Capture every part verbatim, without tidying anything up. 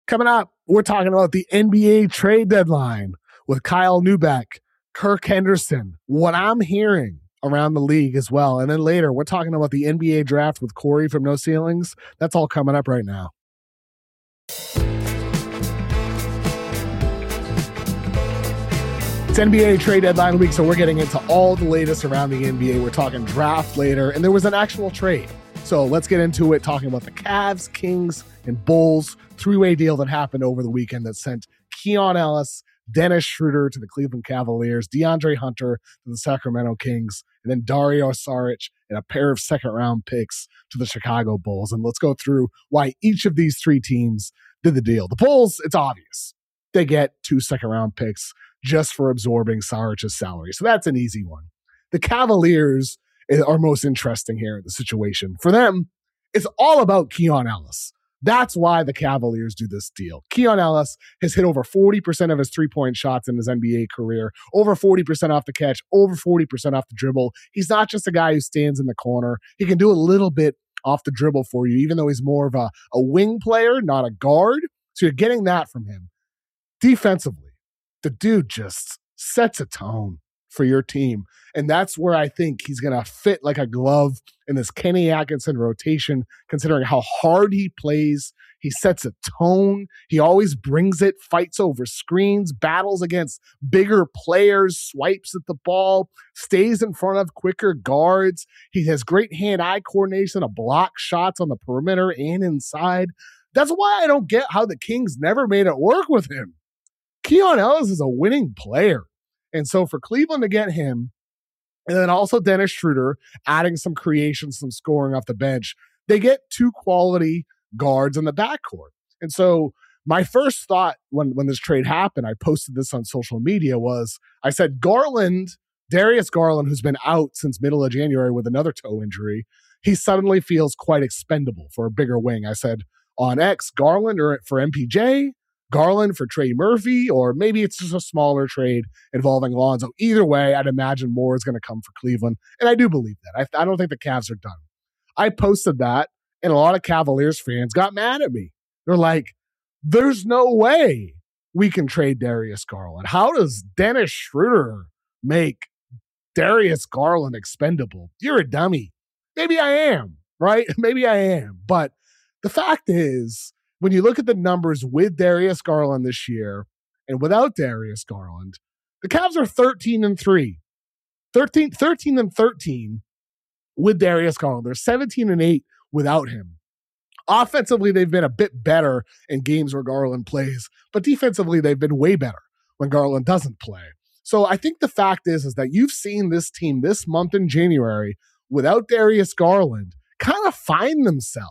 Coming up, we're talking about the N B A trade deadline with Kyle Neubeck, Kirk Henderson, what I'm hearing around the league as well. And then later, we're talking about the N B A draft with Corey from No Ceilings. That's all coming up right now. It's N B A trade deadline week, so we're getting into all the latest around the N B A. We're talking draft later, and there was an actual trade. So let's get into it, talking about the Cavs, Kings, and Bulls three-way deal that happened over the weekend that sent Keon Ellis, Dennis Schroeder to the Cleveland Cavaliers, DeAndre Hunter to the Sacramento Kings, and then Dario Saric and a pair of second-round picks to the Chicago Bulls. And let's go through why each of these three teams did the deal. The Bulls, it's obvious. They get two second-round picks just for absorbing Saric's salary. So that's an easy one. The Cavaliers are most interesting here in the situation. For them, it's all about Keon Ellis. That's why the Cavaliers do this deal. Keon Ellis has hit over forty percent of his three-point shots in his N B A career, over forty percent off the catch, over forty percent off the dribble. He's not just a guy who stands in the corner. He can do a little bit off the dribble for you, even though he's more of a, a wing player, not a guard. So you're getting that from him. Defensively, the dude just sets a tone for your team. And that's where I think he's going to fit like a glove in this Kenny Atkinson rotation, considering how hard he plays. He sets a tone. He always brings it, fights over screens, battles against bigger players, swipes at the ball, stays in front of quicker guards. He has great hand-eye coordination to block shots on the perimeter and inside. That's why I don't get how the Kings never made it work with him. Keon Ellis is a winning player. And so for Cleveland to get him, and then also Dennis Schroeder, adding some creation, some scoring off the bench, they get two quality guards in the backcourt. And so my first thought when, when this trade happened, I posted this on social media, was I said, Garland, Darius Garland, who's been out since middle of January with another toe injury, he suddenly feels quite expendable for a bigger wing. I said on X, Garland or for M P J, Garland for Trey Murphy, or maybe it's just a smaller trade involving Lonzo. Either way, I'd imagine more is going to come for Cleveland, and I do believe that. I, I don't think the Cavs are done. I posted that, and a lot of Cavaliers fans got mad at me. They're like, there's no way we can trade Darius Garland. How does Dennis Schroeder make Darius Garland expendable? You're a dummy. Maybe I am, right? Maybe I am. But the fact is, when you look at the numbers with Darius Garland this year and without Darius Garland, the Cavs are thirteen and three. thirteen, thirteen and thirteen with Darius Garland. They're seventeen and eight without him. Offensively, they've been a bit better in games where Garland plays, but defensively, they've been way better when Garland doesn't play. So I think the fact is, is that you've seen this team this month in January without Darius Garland kind of find themselves.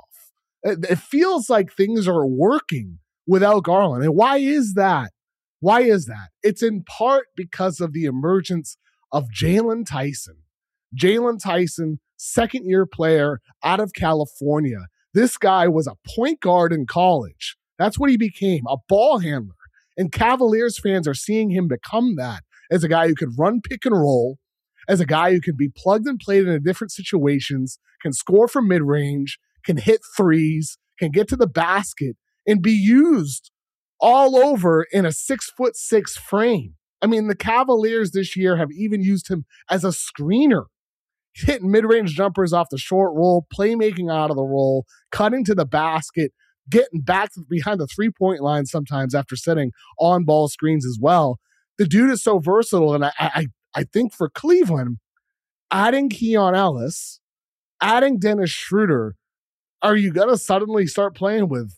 It feels like things are working without Garland. And why is that? Why is that? It's in part because of the emergence of Jalen Tyson. Jalen Tyson, second-year player out of California. This guy was a point guard in college. That's what he became, a ball handler. And Cavaliers fans are seeing him become that as a guy who could run pick and roll, as a guy who can be plugged and played in different situations, can score from mid-range, can hit threes, can get to the basket, and be used all over in a six foot six frame. I mean, the Cavaliers this year have even used him as a screener, hitting mid-range jumpers off the short roll, playmaking out of the roll, cutting to the basket, getting back behind the three-point line sometimes after setting on-ball screens as well. The dude is so versatile, and I, I, I think for Cleveland, adding Keon Ellis, adding Dennis Schroeder, are you going to suddenly start playing with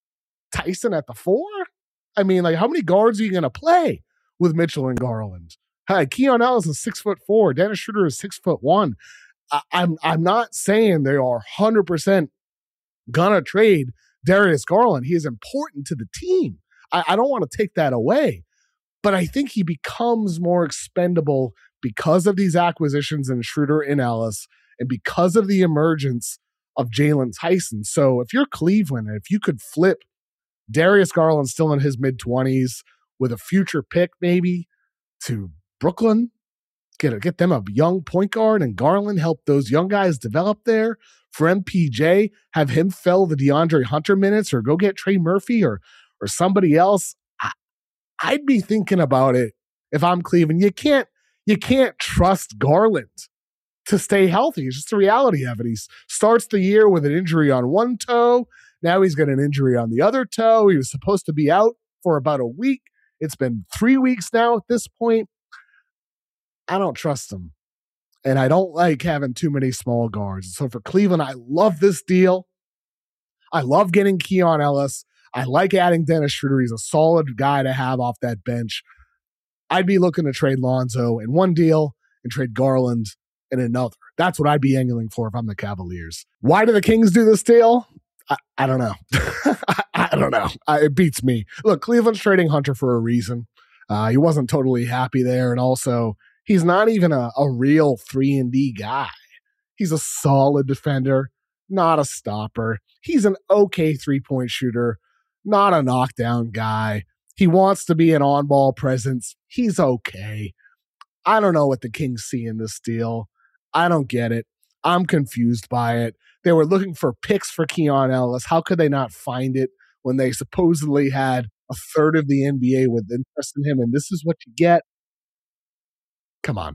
Tyson at the four? I mean, like, how many guards are you going to play with Mitchell and Garland? Hey, Keon Ellis is six foot four. Dennis Schroeder is six foot one. I, I'm I'm not saying they are one hundred percent going to trade Darius Garland. He is important to the team. I, I don't want to take that away. But I think he becomes more expendable because of these acquisitions in Schroeder and Ellis and because of the emergence of Jalen Tyson. So if you're Cleveland, if you could flip Darius Garland still in his mid-twenties with a future pick maybe to Brooklyn, get a, get them a young point guard, and Garland help those young guys develop there. For M P J, have him fill the DeAndre Hunter minutes, or go get Trey Murphy, or or somebody else, I, I'd be thinking about it if I'm Cleveland. You can't you can't trust Garland to stay healthy. It's just the reality of it. He starts the year with an injury on one toe. Now he's got an injury on the other toe. He was supposed to be out for about a week. It's been three weeks now at this point. I don't trust him. And I don't like having too many small guards. So for Cleveland, I love this deal. I love getting Keon Ellis. I like adding Dennis Schroeder. He's a solid guy to have off that bench. I'd be looking to trade Lonzo in one deal and trade Garland in another. That's what I'd be angling for if I'm the Cavaliers. Why do the Kings do this deal? I, I don't know. I, I don't know. I, it beats me. Look, Cleveland's trading Hunter for a reason. Uh, he wasn't totally happy there. And also, he's not even a, a real three and D guy. He's a solid defender, not a stopper. He's an okay three-point shooter, not a knockdown guy. He wants to be an on-ball presence. He's okay. I don't know what the Kings see in this deal. I don't get it. I'm confused by it. They were looking for picks for Keon Ellis. How could they not find it when they supposedly had a third of the N B A with interest in him, and this is what you get? Come on.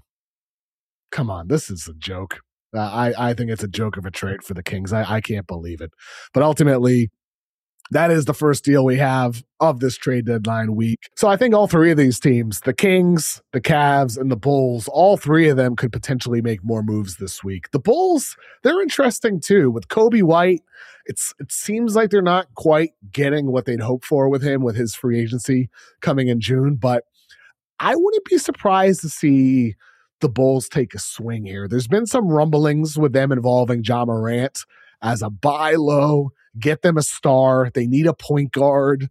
Come on. This is a joke. Uh, I, I think it's a joke of a trade for the Kings. I, I can't believe it. But ultimately, that is the first deal we have of this trade deadline week. So I think all three of these teams, the Kings, the Cavs, and the Bulls, all three of them could potentially make more moves this week. The Bulls, they're interesting too. With Kobe White, it's it seems like they're not quite getting what they'd hoped for with him with his free agency coming in June, but I wouldn't be surprised to see the Bulls take a swing here. There's been some rumblings with them involving Ja Morant as a buy low, get them a star. They need a point guard.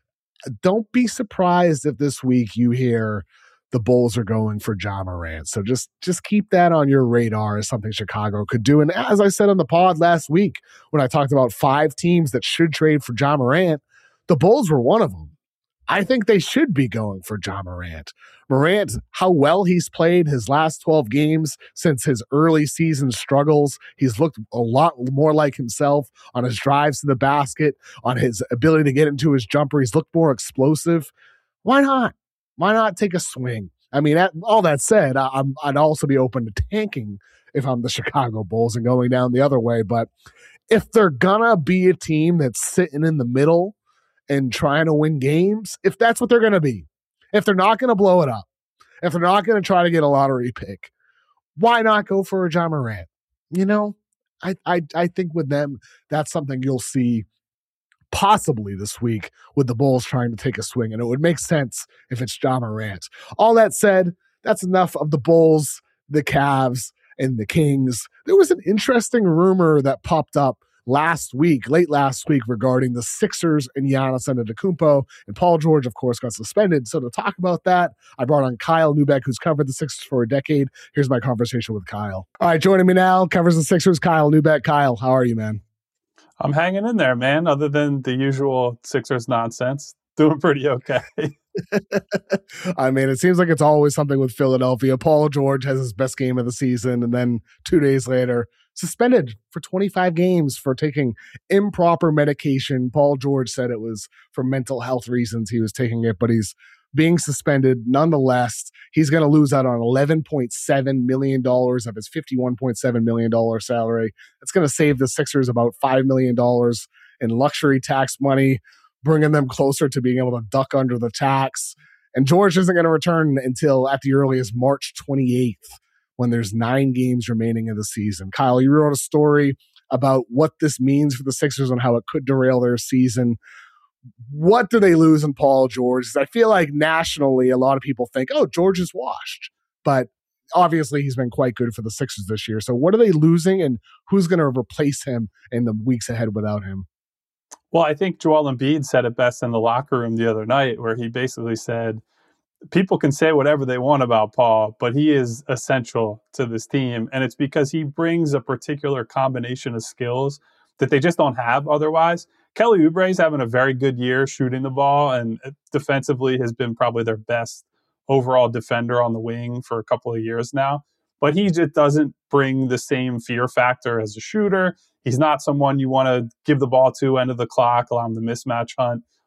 Don't be surprised if this week you hear the Bulls are going for Ja Morant. So just, just keep that on your radar as something Chicago could do. And as I said on the pod last week, when I talked about five teams that should trade for Ja Morant, the Bulls were one of them. I think they should be going for Ja Morant. Morant, how well he's played his last twelve games since his early season struggles. He's looked a lot more like himself on his drives to the basket, on his ability to get into his jumper. He's looked more explosive. Why not? Why not take a swing? I mean, that, all that said, I, I'm, I'd also be open to tanking if I'm the Chicago Bulls and going down the other way. But if they're gonna be a team that's sitting in the middle and trying to win games, if that's what they're going to be, if they're not going to blow it up, if they're not going to try to get a lottery pick, why not go for a Ja Morant? You know, I, I, I think with them, that's something you'll see possibly this week with the Bulls trying to take a swing, and it would make sense if it's Ja Morant. All that said, that's enough of the Bulls, the Cavs, and the Kings. There was an interesting rumor that popped up last week, late last week, regarding the Sixers and Giannis Antetokounmpo, and Paul George, of course, got suspended. So to talk about that, I brought on Kyle Neubeck, who's covered the Sixers for a decade. Here's my conversation with Kyle. All right, joining me now, covers the Sixers, Kyle Neubeck. Kyle, how are you, man? I'm hanging in there, man. Other than the usual Sixers nonsense, doing pretty okay. I mean, it seems like it's always something with Philadelphia. Paul George has his best game of the season, and then two days later, suspended for twenty-five games for taking improper medication. Paul George said it was for mental health reasons he was taking it, but he's being suspended nonetheless. He's going to lose out on eleven point seven million dollars of his fifty-one point seven million dollars salary. That's going to save the Sixers about five million dollars in luxury tax money, bringing them closer to being able to duck under the tax. And George isn't going to return until at the earliest March twenty-eighth, when there's nine games remaining in the season. Kyle, you wrote a story about what this means for the Sixers and how it could derail their season. What do they lose in Paul George? I feel like nationally, a lot of people think, oh, George is washed. But obviously, he's been quite good for the Sixers this year. So what are they losing, and who's going to replace him in the weeks ahead without him? Well, I think Joel Embiid said it best in the locker room the other night, where he basically said, people can say whatever they want about Paul, but he is essential to this team. And it's because he brings a particular combination of skills that they just don't have otherwise. Kelly Oubre is having a very good year shooting the ball, and defensively has been probably their best overall defender on the wing for a couple of years now. But he just doesn't bring the same fear factor as a shooter. He's not someone you want to give the ball to end of the clock, allow him the mismatch hunt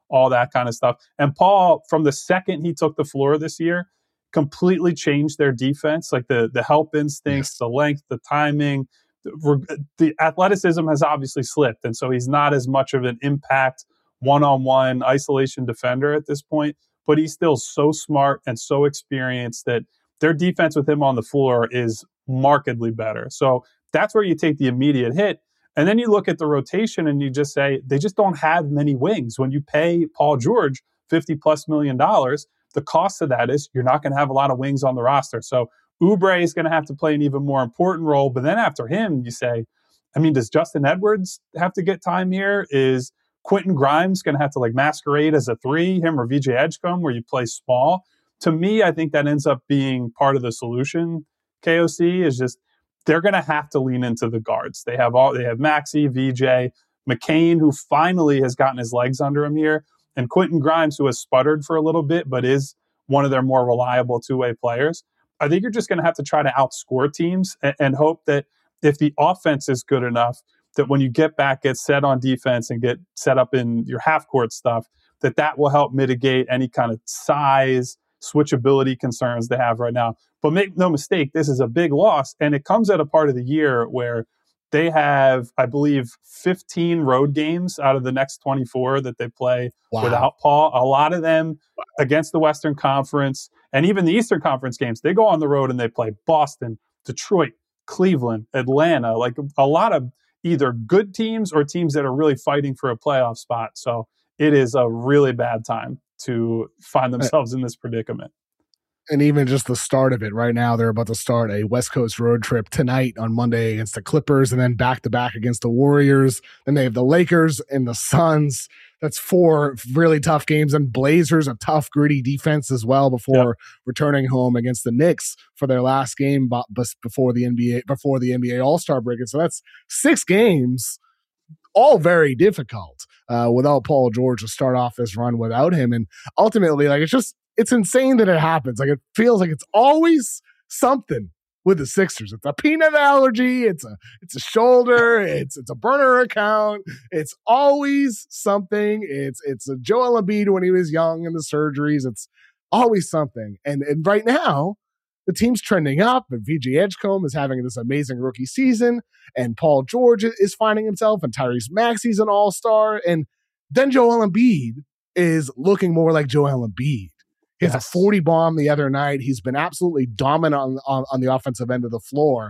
all that kind of stuff. And Paul, from the second he took the floor this year, completely changed their defense. Like the the help instincts, Yes. the length, the timing, the, the athleticism has obviously slipped. And so he's not as much of an impact one-on-one isolation defender at this point, but he's still so smart and so experienced that their defense with him on the floor is markedly better. So that's where you take the immediate hit. And then you look at the rotation and you just say, they just don't have many wings. When you pay Paul George fifty plus million dollars, the cost of that is you're not going to have a lot of wings on the roster. So Oubre is going to have to play an even more important role. But then after him, you say, I mean, does Justin Edwards have to get time here? Is Quentin Grimes going to have to like masquerade as a three, him or V J Edgecombe, where you play small? To me, I think that ends up being part of the solution. K O C is just, they're going to have to lean into the guards. They have all, they have Maxey, V J, McCain, who finally has gotten his legs under him here, and Quentin Grimes, who has sputtered for a little bit, but is one of their more reliable two-way players. I think you're just going to have to try to outscore teams and, and hope that if the offense is good enough, that when you get back, get set on defense and get set up in your half-court stuff, that that will help mitigate any kind of size, switchability concerns they have right now. But make no mistake, this is a big loss, and it comes at a part of the year where they have, I believe, fifteen road games out of the next twenty-four that they play wow. without Paul. A lot of them against the Western Conference, and even the Eastern Conference games, they go on the road and they play Boston, Detroit, Cleveland, Atlanta, like a lot of either good teams or teams that are really fighting for a playoff spot. So it is a really bad time to find themselves in this predicament. And even just the start of it right now, they're about to start a West Coast road trip tonight on Monday against the Clippers and then back to back against the Warriors. Then they have the Lakers and the Suns. That's four really tough games, and Blazers, a tough, gritty defense as well before yep. returning home against the Knicks for their last game before the N B A before the N B A All-Star break. And so that's six games, all very difficult uh, without Paul George to start off this run without him. And ultimately, like it's just it's insane that it happens. Like it feels like it's always something with the Sixers. It's a peanut allergy. It's a it's a shoulder. It's it's a burner account. It's always something. It's it's a Joel Embiid when he was young and the surgeries. It's always something. And and right now, the team's trending up. And V J Edgecombe is having this amazing rookie season. And Paul George is finding himself. And Tyrese Maxey's an all-star. And then Joel Embiid is looking more like Joel Embiid. He has yes. a forty bomb the other night. He's been absolutely dominant on, on, on the offensive end of the floor.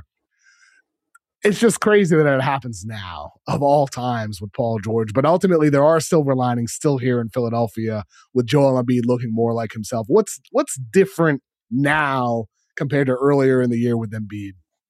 It's just crazy that it happens now, of all times, with Paul George. But ultimately, there are silver linings still here in Philadelphia with Joel Embiid looking more like himself. What's what's different now compared to earlier in the year with Embiid?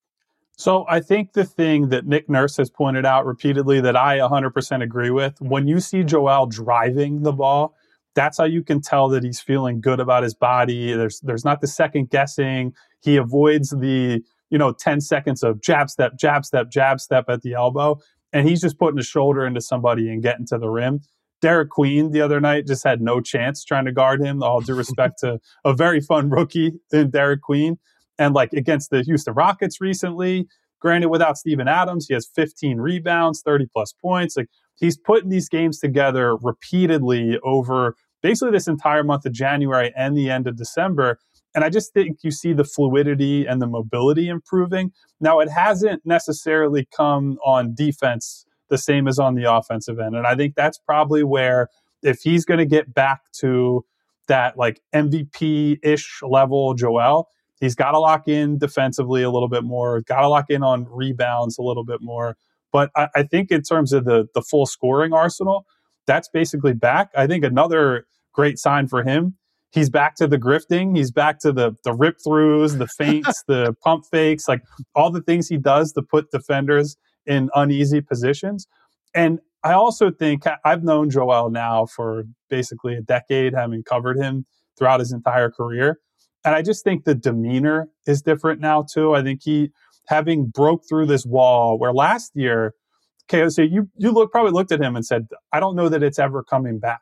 So I think the thing that Nick Nurse has pointed out repeatedly that I one hundred percent agree with, when you see Joel driving the ball, that's how you can tell that he's feeling good about his body. There's there's not the second guessing. He avoids the, you know, ten seconds of jab step, jab step, jab step at the elbow. And he's just putting his shoulder into somebody and getting to the rim. Derek Queen the other night just had no chance trying to guard him, all due respect to a very fun rookie in Derek Queen. And like against the Houston Rockets recently, granted without Steven Adams, he has fifteen rebounds, thirty plus points. Like he's putting these games together repeatedly over basically this entire month of January and the end of December. And I just think you see the fluidity and the mobility improving. Now, it hasn't necessarily come on defense the same as on the offensive end. And I think that's probably where, if he's going to get back to that like M V P-ish level Joel, he's got to lock in defensively a little bit more, got to lock in on rebounds a little bit more. But I, I think in terms of the the full scoring arsenal, that's basically back. I think another great sign for him, he's back to the grifting. He's back to the the rip throughs, the feints, the pump fakes, like all the things he does to put defenders in uneasy positions. And I also think I've known Joel now for basically a decade, having covered him throughout his entire career. And I just think the demeanor is different now too. I think he, having broke through this wall where last year, K O C, you you look probably looked at him and said, I don't know that it's ever coming back.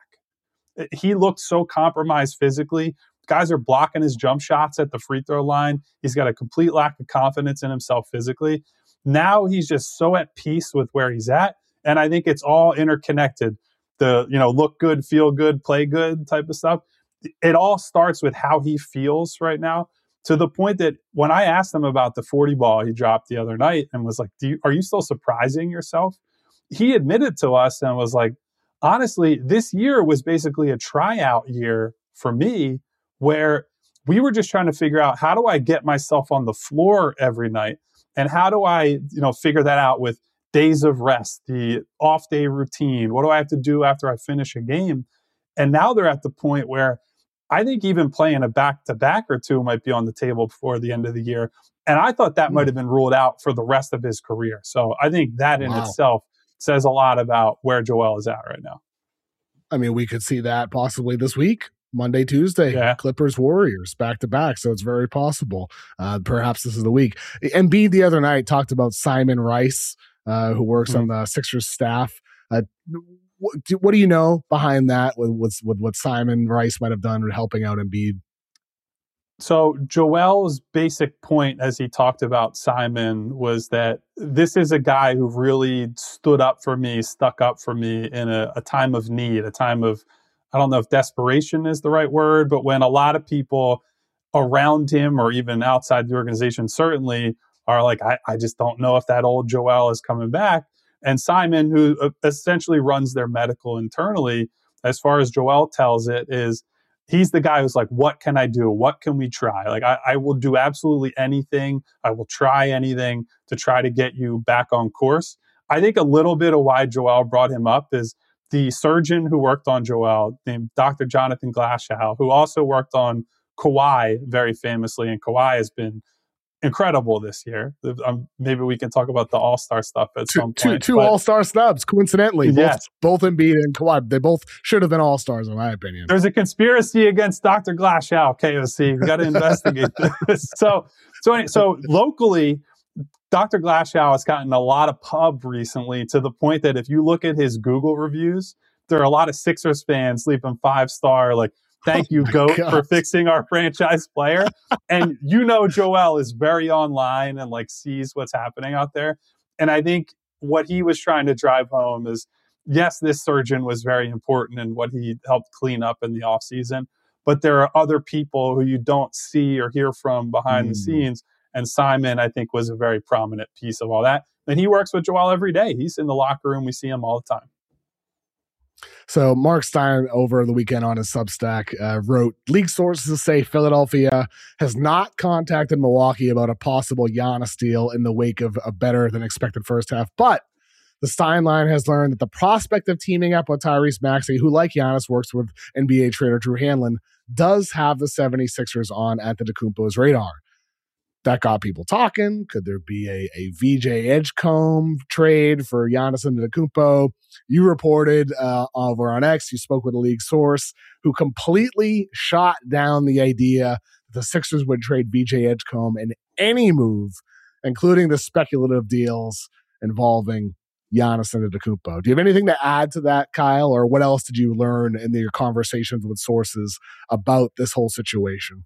He looked so compromised physically. Guys are blocking his jump shots at the free throw line. He's got a complete lack of confidence in himself physically. Now he's just so at peace with where he's at. And I think it's all interconnected. the, you know, look good, feel good, play good type of stuff. It all starts with how he feels right now, to the point that when I asked him about the forty ball he dropped the other night and was like, Do you, are you still surprising yourself? He admitted to us and was like, honestly, this year was basically a tryout year for me, where we were just trying to figure out, how do I get myself on the floor every night? And how do I, you know, figure that out with days of rest, the off day routine? What do I have to do after I finish a game? And now they're at the point where I think even playing a back to back or two might be on the table before the end of the year. And I thought that mm. might have been ruled out for the rest of his career. So I think that in wow. itself says a lot about where Joel is at right now. I mean, we could see that possibly this week. Monday, Tuesday, yeah. Clippers, Warriors, back to back. So it's very possible. Uh, perhaps this is the week. Embiid the other night talked about Simon Rice, uh, who works mm-hmm. on the Sixers staff. Uh, what, do, what do you know behind that with, with, with what Simon Rice might have done helping out Embiid? So Joel's basic point as he talked about Simon was that this is a guy who really stood up for me, stuck up for me in a, a time of need, a time of, I don't know if desperation is the right word, but when a lot of people around him or even outside the organization certainly are like, I, I just don't know if that old Joel is coming back. And Simon, who essentially runs their medical internally, as far as Joel tells it, is he's the guy who's like, what can I do? What can we try? Like, I, I will do absolutely anything. I will try anything to try to get you back on course. I think a little bit of why Joel brought him up is the surgeon who worked on Joel, named Doctor Jonathan Glashow, who also worked on Kawhi very famously. And Kawhi has been incredible this year. Um, maybe we can talk about the All-Star stuff at two, some two, point. Two but, All-Star snubs, coincidentally. Yes. Both, both Embiid and Kawhi. They both should have been All-Stars, in my opinion. There's a conspiracy against Doctor Glashow, K O C. We got to investigate this. So, so, so locally, Doctor Glashow has gotten a lot of pub recently, to the point that if you look at his Google reviews, there are a lot of Sixers fans leaving five-star, like, thank you, oh GOAT, God. for fixing our franchise player. And you know Joel is very online and like sees what's happening out there. And I think what he was trying to drive home is, yes, this surgeon was very important in what he helped clean up in the offseason, but there are other people who you don't see or hear from behind mm. the scenes. And Simon, I think, was a very prominent piece of all that. And he works with Joel every day. He's in the locker room. We see him all the time. So Mark Stein over the weekend on his Substack uh, wrote, league sources say Philadelphia has not contacted Milwaukee about a possible Giannis deal in the wake of a better than expected first half. But the Stein line has learned that the prospect of teaming up with Tyrese Maxey, who like Giannis works with N B A trader Drew Hanlon, does have the seventy-sixers on Antetokounmpo's radar. That got people talking. Could there be a, a V J Edgecombe trade for Giannis Antetokounmpo? You reported uh, over on X, you spoke with a league source who completely shot down the idea that the Sixers would trade V J Edgecombe in any move, including the speculative deals involving Giannis Antetokounmpo. Do you have anything to add to that, Kyle? Or what else did you learn in your conversations with sources about this whole situation?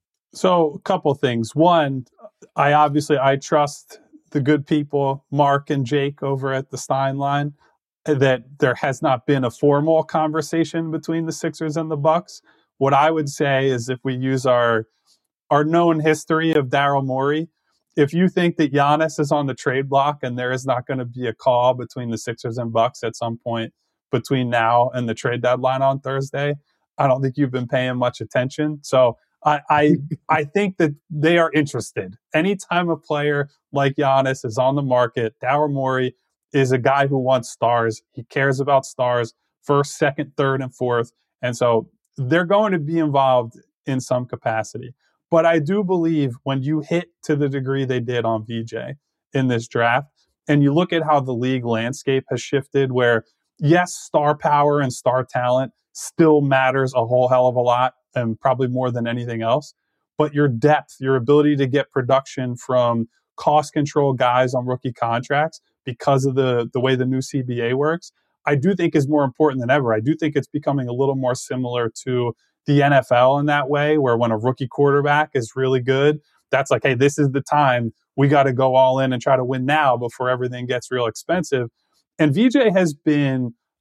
So a couple things. One, I obviously, I trust the good people, Mark and Jake over at the Stein line, that there has not been a formal conversation between the Sixers and the Bucks. What I would say is, if we use our, our known history of Daryl Morey, if you think that Giannis is on the trade block and there is not going to be a call between the Sixers and Bucks at some point between now and the trade deadline on Thursday, I don't think you've been paying much attention. So I, I I think that they are interested. Anytime a player like Giannis is on the market, Daryl Morey is a guy who wants stars. He cares about stars, first, second, third, and fourth. And so they're going to be involved in some capacity. But I do believe when you hit to the degree they did on V J in this draft, and you look at how the league landscape has shifted, where, yes, star power and star talent still matters a whole hell of a lot, and probably more than anything else. But your depth, your ability to get production from cost control guys on rookie contracts because of the, the way the new C B A works, I do think is more important than ever. I do think it's becoming a little more similar to the N F L in that way, where when a rookie quarterback is really good, that's like, hey, this is the time. We got to go all in and try to win now before everything gets real expensive. And V J has been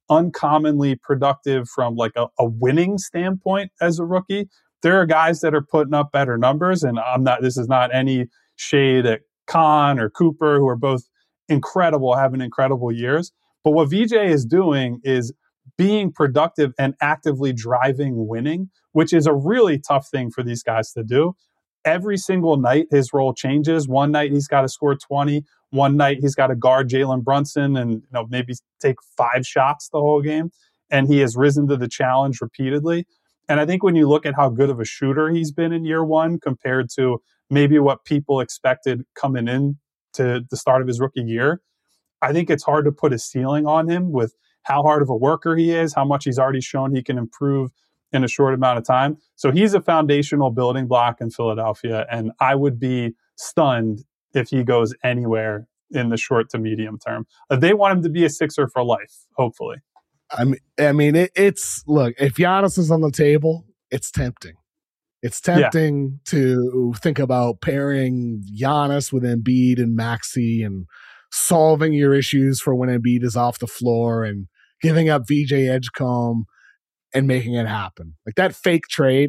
uncommonly productive from like a, a winning standpoint as a rookie. There are guys that are putting up better numbers, and I'm not, this is not any shade at Khan or Cooper, who are both incredible, having incredible years. But what V J is doing is being productive and actively driving winning, which is a really tough thing for these guys to do. Every single night, his role changes. One night, he's got to score twenty. One night, he's got to guard Jalen Brunson and, you know, maybe take five shots the whole game. And he has risen to the challenge repeatedly. And I think when you look at how good of a shooter he's been in year one compared to maybe what people expected coming in to the start of his rookie year, I think it's hard to put a ceiling on him with how hard of a worker he is, how much he's already shown he can improve in a short amount of time. So he's a foundational building block in Philadelphia, and I would be stunned if he goes anywhere in the short to medium term. Uh, they want him to be a Sixer for life, hopefully. I mean, I mean, it, it's look, if Giannis is on the table, it's tempting. It's tempting yeah. to think about pairing Giannis with Embiid and Maxey and solving your issues for when Embiid is off the floor and giving up V J Edgecombe and making it happen. Like that fake trade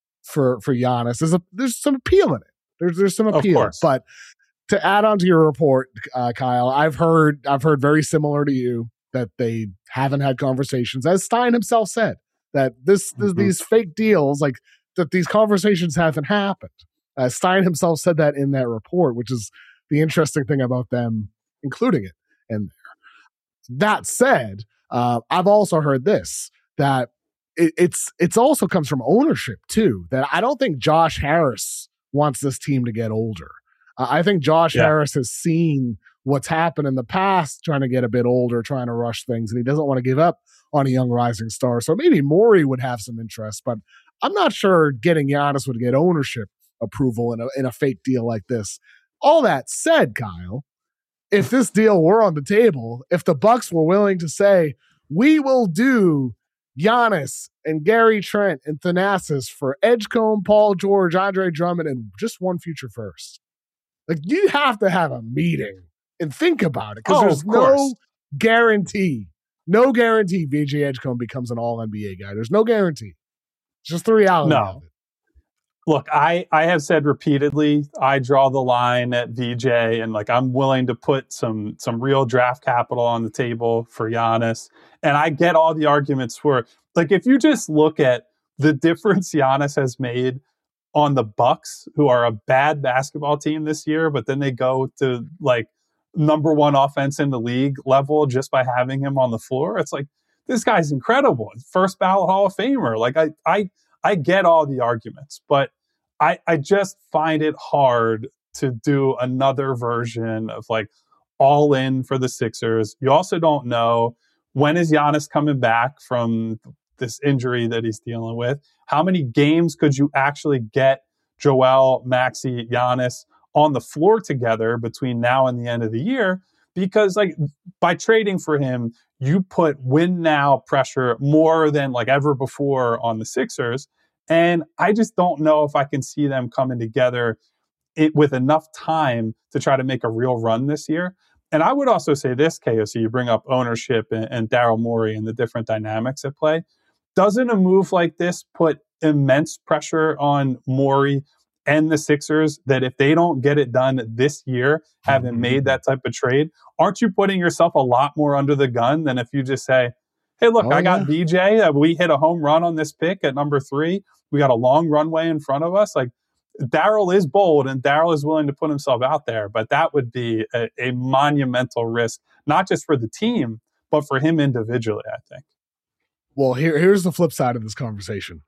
for for Giannis, there's a there's some appeal in it. There's there's some appeal. But to add on to your report, uh, Kyle, I've heard I've heard very similar to you that they haven't had conversations, as Stein himself said, that this, mm-hmm. this these fake deals, like that these conversations haven't happened. Uh, Stein himself said that in that report, which is the interesting thing about them including it in there. That said, uh, I've also heard this, that it, it's it's also comes from ownership too, that I don't think Josh Harris wants this team to get older. Uh, I think Josh yeah. Harris has seen what's happened in the past, trying to get a bit older, trying to rush things, and he doesn't want to give up on a young rising star. So maybe Morey would have some interest, but I'm not sure getting Giannis would get ownership approval in a, in a fake deal like this. All that said, Kyle, if this deal were on the table, if the Bucks were willing to say, we will do Giannis and Gary Trent and Thanasis for Edgecombe, Paul George, Andre Drummond, and just one future first. Like, you have to have a meeting and think about it, because oh, there's no guarantee, no guarantee V J Edgecombe becomes an all N B A guy. There's no guarantee. It's just the reality no. of it. Look, I, I have said repeatedly, I draw the line at V J, and like I'm willing to put some some real draft capital on the table for Giannis. And I get all the arguments for, like, if you just look at the difference Giannis has made on the Bucks, who are a bad basketball team this year, but then they go to like number one offense in the league level just by having him on the floor. It's like, this guy's incredible. First ballot Hall of Famer. Like I, I, I get all the arguments, but I, I just find it hard to do another version of like all in for the Sixers. You also don't know, when is Giannis coming back from this injury that he's dealing with? How many games could you actually get Joel, Maxey, Giannis on the floor together between now and the end of the year? Because like by trading for him, you put win now pressure more than like ever before on the Sixers. And I just don't know if I can see them coming together it, with enough time to try to make a real run this year. And I would also say this, K O C, you bring up ownership and, and Daryl Morey and the different dynamics at play. Doesn't a move like this put immense pressure on Morey and the Sixers that if they don't get it done this year, having mm-hmm. made that type of trade, aren't you putting yourself a lot more under the gun than if you just say, hey, look, oh, I got yeah. V J. Uh, we hit a home run on this pick at number three. We got a long runway in front of us. Like, Daryl is bold and Daryl is willing to put himself out there, but that would be a, a monumental risk, not just for the team, but for him individually, I think. Well, here, here's the flip side of this conversation.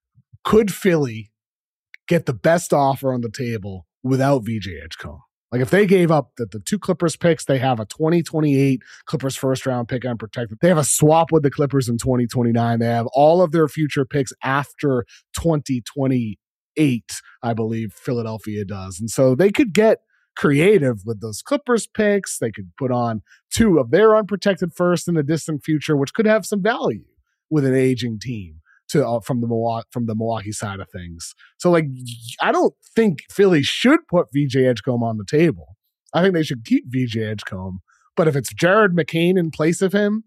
Could Philly get the best offer on the table without V J Edgecombe? Like, if they gave up the, the two Clippers picks, they have a twenty twenty-eight Clippers first round pick unprotected. They have a swap with the Clippers in twenty twenty-nine. They have all of their future picks after twenty twenty-eight, I believe Philadelphia does. And so they could get creative with those Clippers picks. They could put on two of their unprotected first in the distant future, which could have some value with an aging team. To, uh, from the Milwaukee, from the Milwaukee side of things. So, like, I don't think Philly should put V J Edgecombe on the table. I think they should keep V J Edgecombe. But if it's Jared McCain in place of him,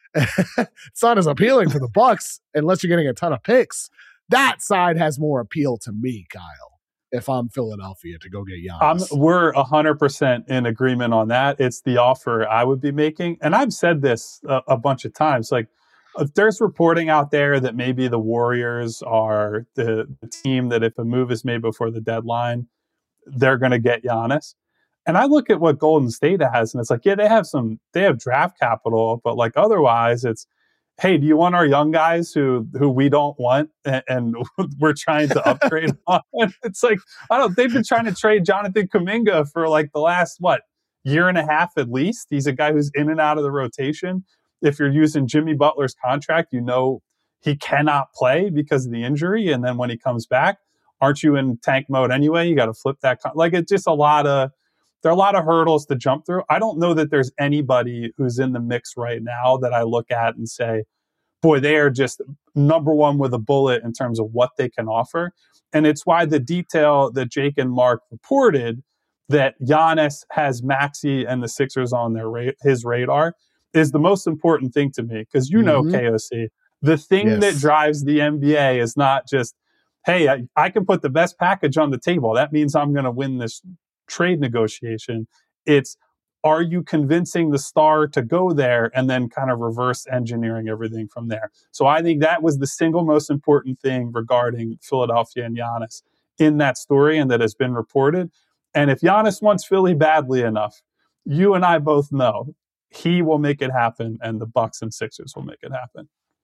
It's not as appealing for the Bucks unless you're getting a ton of picks. That side has more appeal to me, Kyle, if I'm Philadelphia to go get Giannis. Um, we're one hundred percent in agreement on that. It's the offer I would be making. And I've said this a, a bunch of times. Like, if there's reporting out there that maybe the Warriors are the, the team that if a move is made before the deadline, they're going to get Giannis. And I look at what Golden State has, and it's like, yeah, they have some, they have draft capital, but like otherwise it's, hey, do you want our young guys who who we don't want and, and we're trying to upgrade on? It's like, I don't, they've been trying to trade Jonathan Kuminga for like the last, what, year and a half at least. He's a guy who's in and out of the rotation. If you're using Jimmy Butler's contract, you know he cannot play because of the injury. And then when he comes back, aren't you in tank mode anyway? You got to flip that. Con- like, it's just a lot of, there are a lot of hurdles to jump through. I don't know that there's anybody who's in the mix right now that I look at and say, boy, they are just number one with a bullet in terms of what they can offer. And it's why the detail that Jake and Mark reported that Giannis has Maxey and the Sixers on their ra- his radar is the most important thing to me. Because you know, mm-hmm. K O C, the thing yes. that drives the N B A is not just, hey, I, I can put the best package on the table. That means I'm going to win this trade negotiation. It's, are you convincing the star to go there and then kind of reverse engineering everything from there? So I think that was the single most important thing regarding Philadelphia and Giannis in that story and that has been reported. And if Giannis wants Philly badly enough, you and I both know he will make it happen and the Bucks and Sixers will make it happen.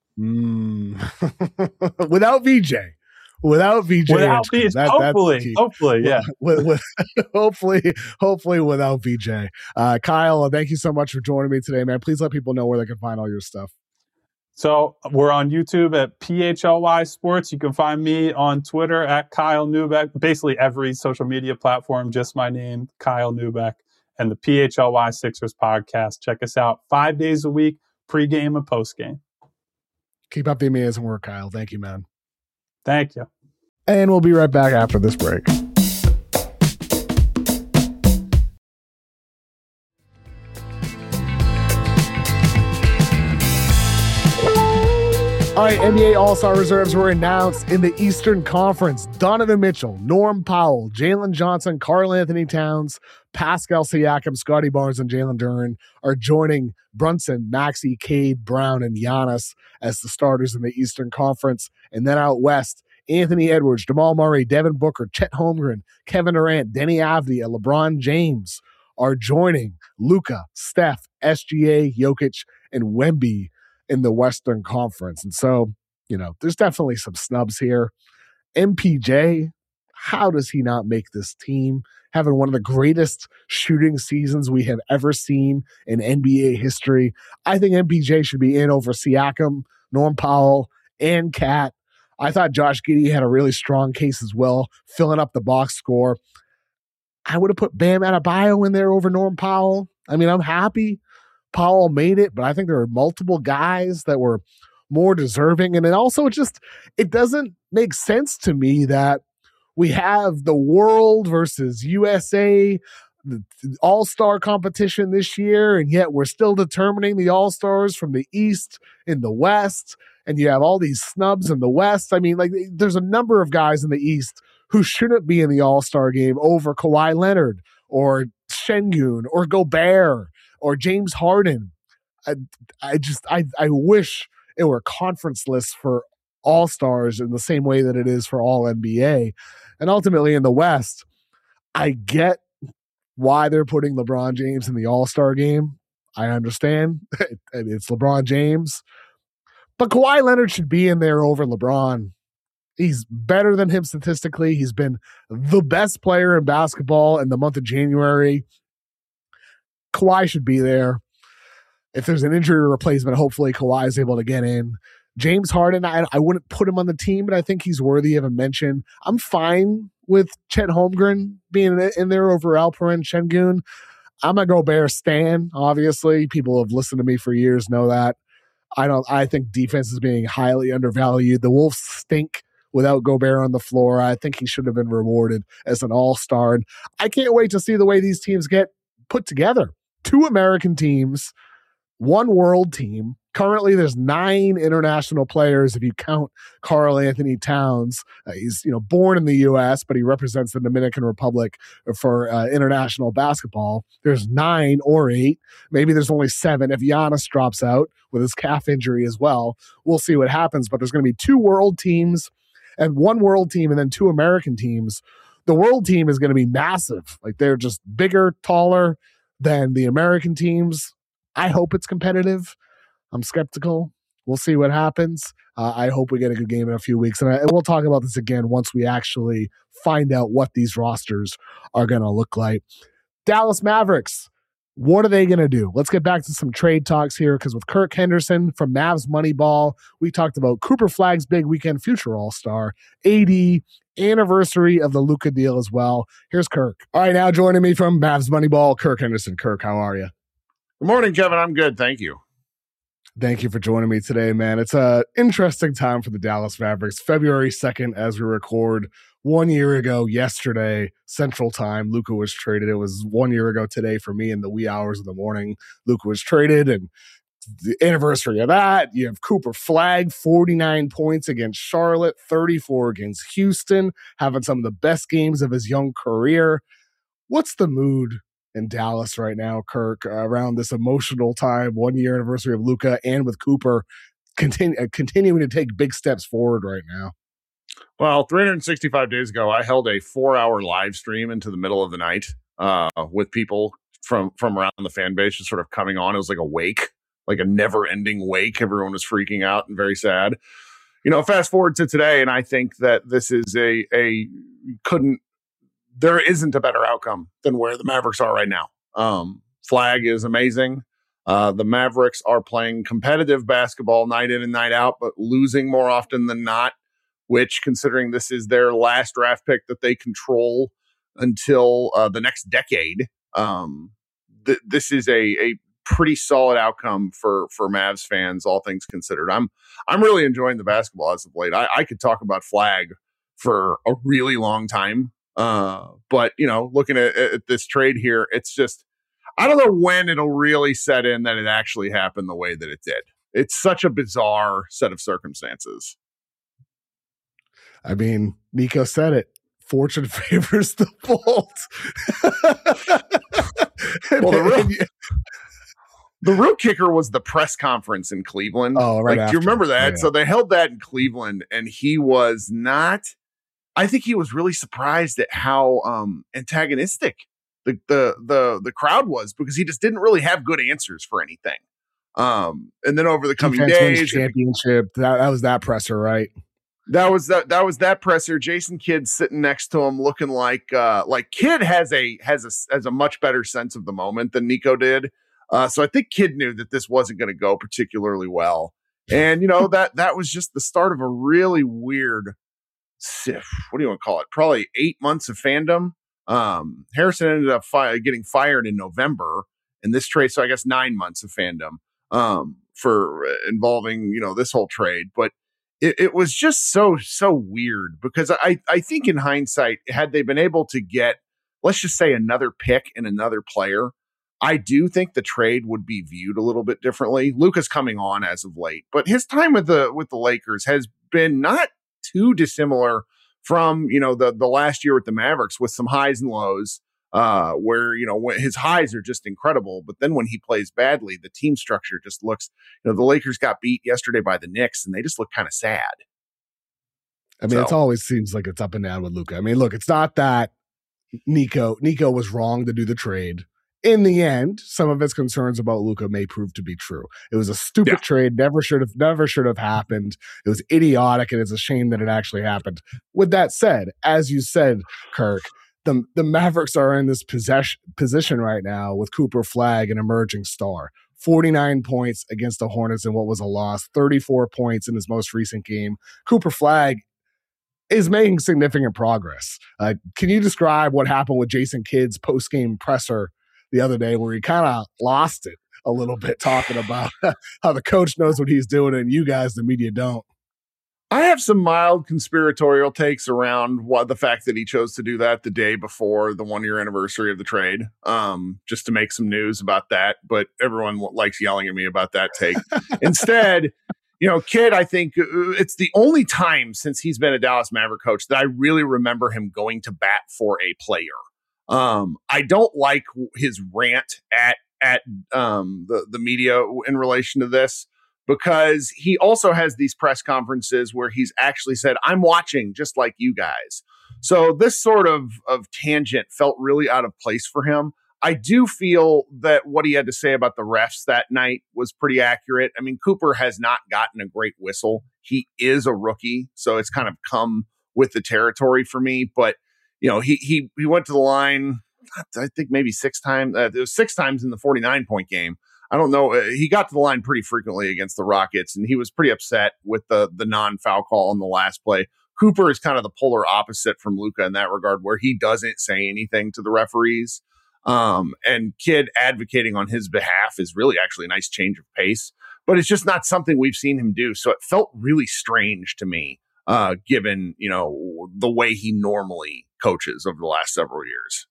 Mm. Without V J. Without V J, without V J, that, hopefully, hopefully, yeah, with, with, hopefully, hopefully, without V J. Uh, Kyle, thank you so much for joining me today, man. Please let people know where they can find all your stuff. So we're on YouTube at P H L Y Sports. You can find me on Twitter at Kyle Neubeck. Basically every social media platform, just my name, Kyle Neubeck, and the P H L Y Sixers podcast. Check us out five days a week, pregame and postgame. Keep up the amazing work, Kyle. Thank you, man. Thank you. And we'll be right back after this break. All right, N B A All-Star reserves were announced in the Eastern Conference. Donovan Mitchell, Norm Powell, Jalen Johnson, Karl Anthony Towns, Pascal Siakam, Scotty Barnes, and Jalen Duren are joining Brunson, Maxey, Cade, Brown, and Giannis as the starters in the Eastern Conference. And then out west, Anthony Edwards, Jamal Murray, Devin Booker, Chet Holmgren, Kevin Durant, Denny Avdia, LeBron James are joining Luka, Steph, S G A, Jokic, and Wemby in the Western Conference. And so, you know, there's definitely some snubs here. M P J, how does he not make this team? Having one of the greatest shooting seasons we have ever seen in N B A history. I think M P J should be in over Siakam, Norm Powell, and Cat. I thought Josh Giddey had a really strong case as well, filling up the box score. I would have put Bam Adebayo in there over Norm Powell. I mean, I'm happy Powell made it, but I think there are multiple guys that were more deserving. And it also just, it doesn't make sense to me that we have the world versus U S A, the all-star competition this year, and yet we're still determining the all-stars from the East and the West, and you have all these snubs in the West. I mean, like, there's a number of guys in the East who shouldn't be in the all-star game over Kawhi Leonard or Şengün or Gobert or James Harden. I, I just, I, I wish it were conference lists for all-stars in the same way that it is for all N B A. And ultimately in the West, I get why they're putting LeBron James in the all-star game. I understand. It's LeBron James. But Kawhi Leonard should be in there over LeBron. He's better than him statistically. He's been the best player in basketball in the month of January. Kawhi should be there. If there's an injury replacement, hopefully Kawhi is able to get in. James Harden, I, I wouldn't put him on the team, but I think he's worthy of a mention. I'm fine with Chet Holmgren being in there over Alperen Şengün. I'm a Gobert stan, obviously. People have listened to me for years know that. I don't. I think defense is being highly undervalued. The Wolves stink without Gobert on the floor. I think he should have been rewarded as an all-star. And I can't wait to see the way these teams get put together. Two American teams, one world team currently there's nine international players if you count Karl Anthony Towns. Uh, he's you know born in the U S, but he represents the Dominican Republic for uh, international basketball. There's nine or eight. Maybe there's only seven if Giannis drops out with his calf injury as well. We'll see what happens, but there's going to be two world teams and one world team and then two American teams. The world team is going to be massive. Like they're just bigger, taller than the American teams. I hope it's competitive. I'm skeptical. We'll see what happens. Uh, I hope we get a good game in a few weeks. And, I, and we'll talk about this again once we actually find out what these rosters are going to look like. Dallas Mavericks, what are they going to do? Let's get back to some trade talks here, because with Kirk Henderson from Mavs Moneyball, we talked about Cooper Flagg's big weekend future all-star, A D, anniversary of the Luka deal as well. Here's Kirk. All right, now joining me from Mavs Moneyball, Kirk Henderson. Kirk, how are you? Good morning, Kevin. I'm good. Thank you. Thank you for joining me today, man. It's an interesting time for the Dallas Mavericks. February second, as we record, one year ago yesterday, Central Time, Luka was traded. It was one year ago today for me in the wee hours of the morning. Luka was traded, and the anniversary of that, you have Cooper Flagg, forty-nine points against Charlotte, thirty-four against Houston, having some of the best games of his young career. What's the mood in Dallas right now, Kirk, uh, around this emotional time, one-year anniversary of Luka, and with Cooper continu- uh, continuing to take big steps forward right now? Well, three hundred sixty-five days ago, I held a four-hour live stream into the middle of the night uh, with people from, from around the fan base just sort of coming on. It was like a wake, like a never-ending wake. Everyone was freaking out and very sad. You know, fast forward to today, and I think that this is a a couldn't there isn't a better outcome than where the Mavericks are right now. Um, Flagg is amazing. Uh, the Mavericks are playing competitive basketball night in and night out, but losing more often than not, which, considering this is their last draft pick that they control until uh, the next decade, um, th- this is a, a pretty solid outcome for, for Mavs fans, all things considered. I'm I'm really enjoying the basketball as of late. I, I could talk about Flagg for a really long time. Uh, but, you know, looking at, at this trade here, it's just, I don't know when it'll really set in that it actually happened the way that it did. It's such a bizarre set of circumstances. I mean, Nico said it. Fortune favors the bold. Well, the real, the real kicker was the press conference in Cleveland. Oh, right. Like, do you remember that? Oh, yeah. So they held that in Cleveland, and he was not, I think he was really surprised at how um, antagonistic the, the the the crowd was, because he just didn't really have good answers for anything. Um, and then over the coming Defense days, wins championship. That, that was that presser, right? That was that. That was that presser. Jason Kidd sitting next to him, looking like uh, like Kidd has a has a has a much better sense of the moment than Nico did. Uh, so I think Kidd knew that this wasn't going to go particularly well, and you know that that was just the start of a really weird. What do you want to call it? Probably eight months of fandom. Um, Harrison ended up fi- getting fired in November, and this trade, so I guess nine months of fandom um, for uh, involving, you know, this whole trade. But it, it was just so, so weird, because I, I think in hindsight, had they been able to get, let's just say, another pick and another player, I do think the trade would be viewed a little bit differently. Luka's coming on as of late, but his time with the with the Lakers has been not too dissimilar from, you know, the the last year with the Mavericks, with some highs and lows, uh, where, you know, when his highs are just incredible, but then when he plays badly, the team structure just looks, you know, the Lakers got beat yesterday by the Knicks, and they just look kind of sad. I mean, So. it always seems like it's up and down with Luka. I mean, look, it's not that Nico Nico was wrong to do the trade. In the end, some of his concerns about Luka may prove to be true. It was a stupid Yeah. trade, never should have, never should have happened. It was idiotic, and it's a shame that it actually happened. With that said, as you said, Kirk, the the Mavericks are in this possession, position right now with Cooper Flagg, an emerging star. forty-nine points against the Hornets in what was a loss, thirty-four points in his most recent game. Cooper Flagg is making significant progress. Uh, can you describe what happened with Jason Kidd's post-game presser the other day, where he kind of lost it a little bit, talking about how the coach knows what he's doing and you guys, the media, don't? I have some mild conspiratorial takes around what the fact that he chose to do that the day before the one year anniversary of the trade, um, just to make some news about that. But everyone likes yelling at me about that take. Instead, you know, Kidd, I think it's the only time since he's been a Dallas Maverick coach that I really remember him going to bat for a player. Um, I don't like his rant at at um, the the media in relation to this, because he also has these press conferences where he's actually said, I'm watching just like you guys. So this sort of, of tangent felt really out of place for him. I do feel that what he had to say about the refs that night was pretty accurate. I mean, Cooper has not gotten a great whistle. He is a rookie, so it's kind of come with the territory for me. But, you know, he he he went to the line, I think maybe six times. Uh, it was six times in the forty-nine point game. I don't know. He got to the line pretty frequently against the Rockets, and he was pretty upset with the the non-foul call on the last play. Cooper is kind of the polar opposite from Luka in that regard, where he doesn't say anything to the referees. Um, and Kidd advocating on his behalf is really actually a nice change of pace, but it's just not something we've seen him do. So it felt really strange to me, uh, given, you know, the way he normally coaches over the last several years.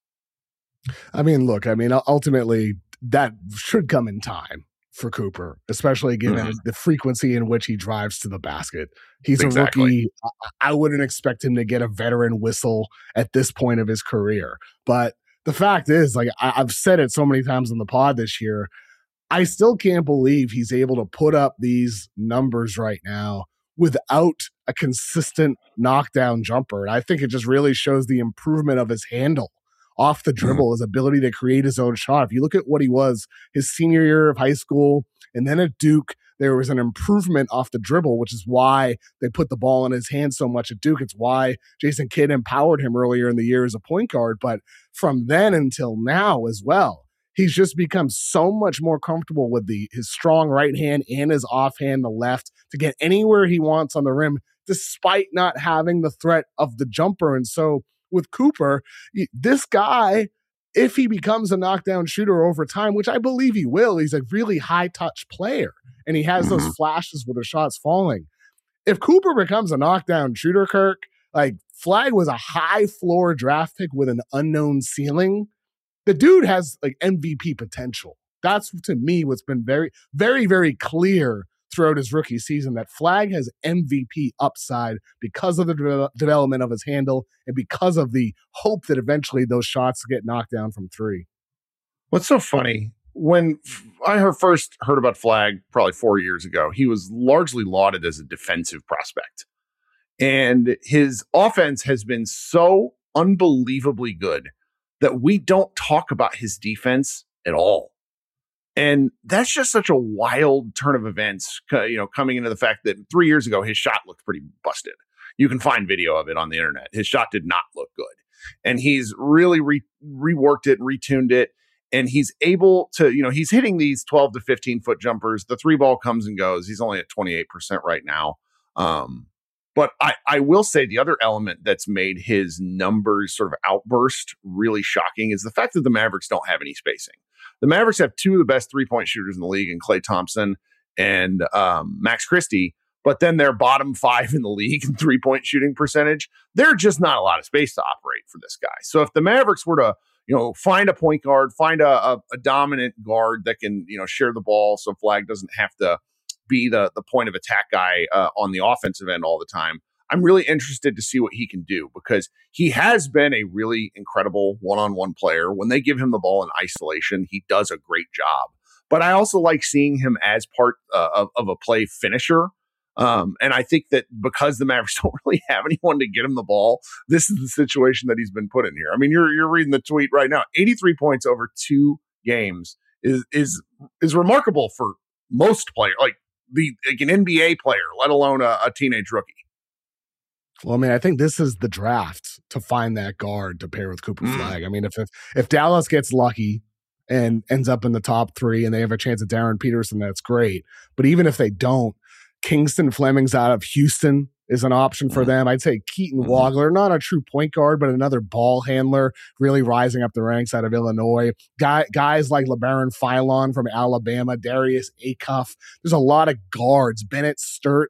I mean, look, I mean, ultimately, that should come in time for Cooper, especially given mm-hmm. the frequency in which he drives to the basket. He's exactly. a rookie. I wouldn't expect him to get a veteran whistle at this point of his career. But the fact is, like I- I've said it so many times in the pod this year, I still can't believe he's able to put up these numbers right now without a consistent knockdown jumper. And I think it just really shows the improvement of his handle off the dribble, his ability to create his own shot. If you look at what he was his senior year of high school and then at Duke, there was an improvement off the dribble, which is why they put the ball in his hands so much at Duke. It's why Jason Kidd empowered him earlier in the year as a point guard. But from then until now as well, he's just become so much more comfortable with the his strong right hand and his offhand, the left, to get anywhere he wants on the rim, despite not having the threat of the jumper. And so with Cooper, this guy, if he becomes a knockdown shooter over time, which I believe he will, he's a really high touch player and he has those flashes with the shots falling. If Cooper becomes a knockdown shooter, Kirk, like Flagg was a high floor draft pick with an unknown ceiling. The dude has like M V P potential. That's to me what's been very, very, very clear throughout his rookie season, that Flagg has M V P upside because of the de- development of his handle and because of the hope that eventually those shots get knocked down from three. What's so funny, when I heard, first heard about Flagg probably four years ago, he was largely lauded as a defensive prospect. And his offense has been so unbelievably good that we don't talk about his defense at all. And that's just such a wild turn of events, you know, coming into the fact that three years ago, his shot looked pretty busted. You can find video of it on the internet. His shot did not look good. And he's really re- reworked it, retuned it. And he's able to, you know, he's hitting these twelve to fifteen foot jumpers. The three ball comes and goes. He's only at twenty-eight percent right now. Um, but I, I will say the other element that's made his numbers sort of outburst really shocking is the fact that the Mavericks don't have any spacing. The Mavericks have two of the best three-point shooters in the league in Klay Thompson and um, Max Christie, but then they're bottom five in the league in three-point shooting percentage. There's just not a lot of space to operate for this guy. So if the Mavericks were to, you know, find a point guard, find a, a, a dominant guard that can, you know, share the ball so Flagg doesn't have to be the, the point of attack guy uh, on the offensive end all the time, I'm really interested to see what he can do, because he has been a really incredible one-on-one player. When they give him the ball in isolation, he does a great job. But I also like seeing him as part uh, of, of a play finisher. Um, and I think that because the Mavericks don't really have anyone to get him the ball, this is the situation that he's been put in here. I mean, you're you're reading the tweet right now. eighty-three points over two games is is is remarkable for most players, like the like an N B A player, let alone a, a teenage rookie. Well, I mean, I think this is the draft to find that guard to pair with Cooper Mm. Flagg. I mean, if, if if Dallas gets lucky and ends up in the top three and they have a chance at Darren Peterson, that's great. But even if they don't, Kingston Fleming's out of Houston is an option for Mm. them. I'd say Keaton Mhm. Wagler, not a true point guard, but another ball handler, really rising up the ranks out of Illinois. Guy, guys like LeBaron Philon from Alabama, Darius Acuff. There's a lot of guards. Bennett Sturts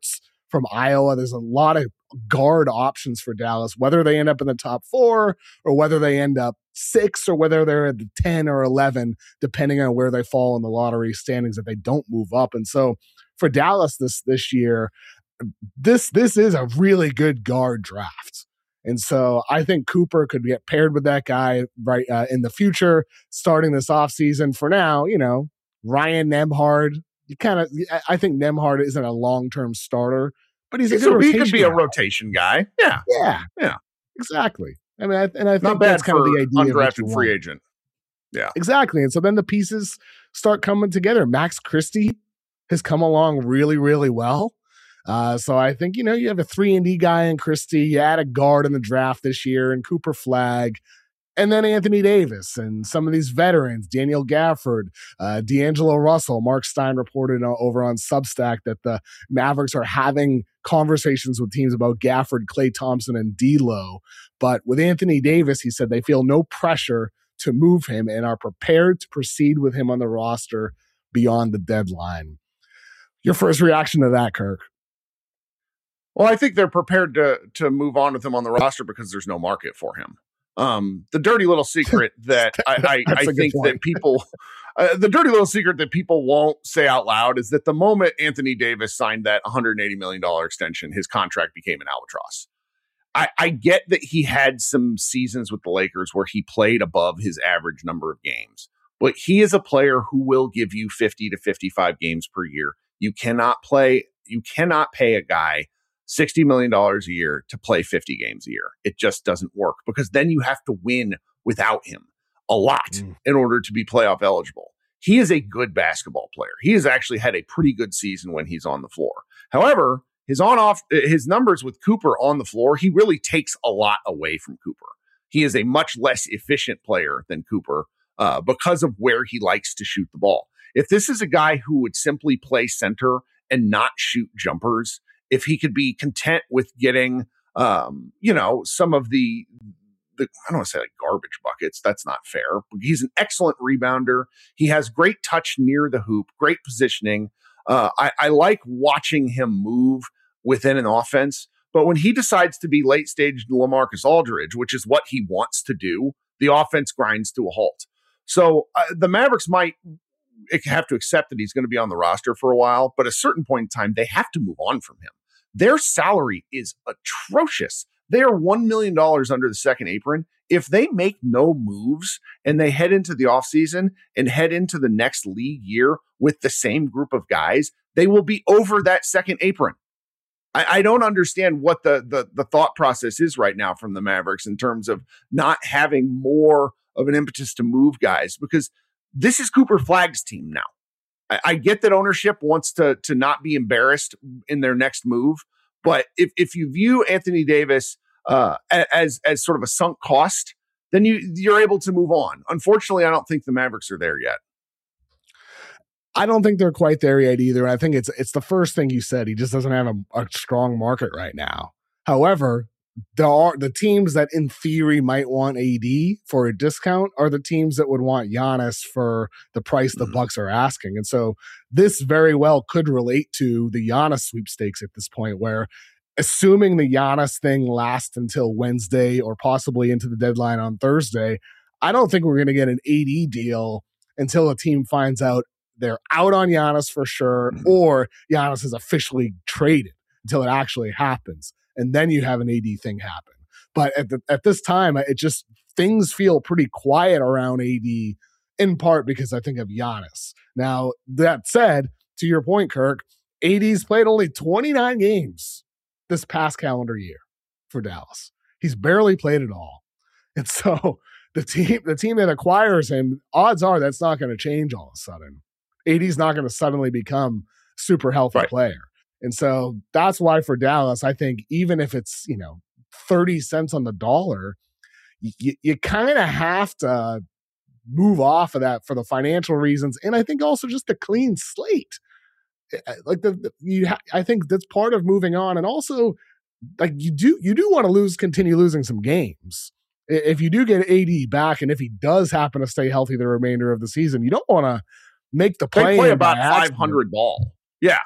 from Iowa. There's a lot of guard options for Dallas, whether they end up in the top four or whether they end up six or whether they're at the ten or eleven, depending on where they fall in the lottery standings if they don't move up. And so for Dallas this this year, this this is a really good guard draft. And so I think Cooper could get paired with that guy right uh, in the future, starting this offseason. For now, you know, Ryan Nembhard, you kind of, I think Nembhard isn't a long-term starter, but he's a so good he could be guy. a rotation guy. Yeah. Yeah. Yeah. Exactly. I mean, I, and I think Not bad that's kind for of the idea. undrafted free agent. Yeah. Exactly. And so then the pieces start coming together. Max Christie has come along really, really well. Uh, so I think, you know, you have a three and D guy in Christie, you add a guard in the draft this year and Cooper Flagg, and then Anthony Davis and some of these veterans, Daniel Gafford, uh, D'Angelo Russell. Mark Stein reported uh, over on Substack that the Mavericks are having conversations with teams about Gafford, Klay Thompson, and D'Lo. But with Anthony Davis, he said they feel no pressure to move him and are prepared to proceed with him on the roster beyond the deadline. Your first reaction to that, Kirk? Well, I think they're prepared to to move on with him on the roster because there's no market for him. Um, the dirty little secret that I, I, I think that people, uh, the dirty little secret that people won't say out loud is that the moment Anthony Davis signed that one hundred eighty million dollars extension, his contract became an albatross. I, I get that he had some seasons with the Lakers where he played above his average number of games, but he is a player who will give you fifty to fifty-five games per year. You cannot play, you cannot pay a guy sixty million dollars a year to play fifty games a year. It just doesn't work because then you have to win without him a lot mm. in order to be playoff eligible. He is a good basketball player. He has actually had a pretty good season when he's on the floor. However, his on off, his numbers with Cooper on the floor, he really takes a lot away from Cooper. He is a much less efficient player than Cooper uh, because of where he likes to shoot the ball. If this is a guy who would simply play center and not shoot jumpers, if he could be content with getting, um, you know, some of the, the, I don't want to say like garbage buckets. That's not fair. He's an excellent rebounder. He has great touch near the hoop, great positioning. Uh, I, I like watching him move within an offense. But when he decides to be late stage LaMarcus Aldridge, which is what he wants to do, the offense grinds to a halt. So uh, the Mavericks might have to accept that he's going to be on the roster for a while, but at a certain point in time, they have to move on from him. Their salary is atrocious. They are one million dollars under the second apron. If they make no moves and they head into the offseason and head into the next league year with the same group of guys, they will be over that second apron. I, I don't understand what the, the, the thought process is right now from the Mavericks in terms of not having more of an impetus to move guys, because this is Cooper Flagg's team now. I, I get that ownership wants to, to not be embarrassed in their next move, but if, if you view Anthony Davis uh, as as sort of a sunk cost, then you you're able to move on. Unfortunately, I don't think the Mavericks are there yet. I don't think they're quite there yet either. I think it's it's the first thing you said. He just doesn't have a, a strong market right now. However, there are the teams that in theory might want A D for a discount are the teams that would want Giannis for the price the Bucks are asking. And so this very well could relate to the Giannis sweepstakes at this point, where assuming the Giannis thing lasts until Wednesday or possibly into the deadline on Thursday, I don't think we're going to get an A D deal until a team finds out they're out on Giannis for sure, or Giannis is officially traded until it actually happens. And then you have an A D thing happen. But at the, at this time, it just, things feel pretty quiet around A D, in part because I think of Giannis. Now, that said, to your point, Kirk, A D's played only twenty-nine games this past calendar year for Dallas. He's barely played at all. And so the team, the team that acquires him, odds are that's not going to change all of a sudden. A D's not going to suddenly become a super healthy right. player. And so that's why for Dallas, I think even if it's, you know, thirty cents on the dollar, you, you kind of have to move off of that for the financial reasons. And I think also just a clean slate. Like the, the you, ha- I think that's part of moving on. And also like you do, you do want to lose, continue losing some games. If you do get A D back, and if he does happen to stay healthy the remainder of the season, you don't want to make the play. They play about five hundred ball. Yeah.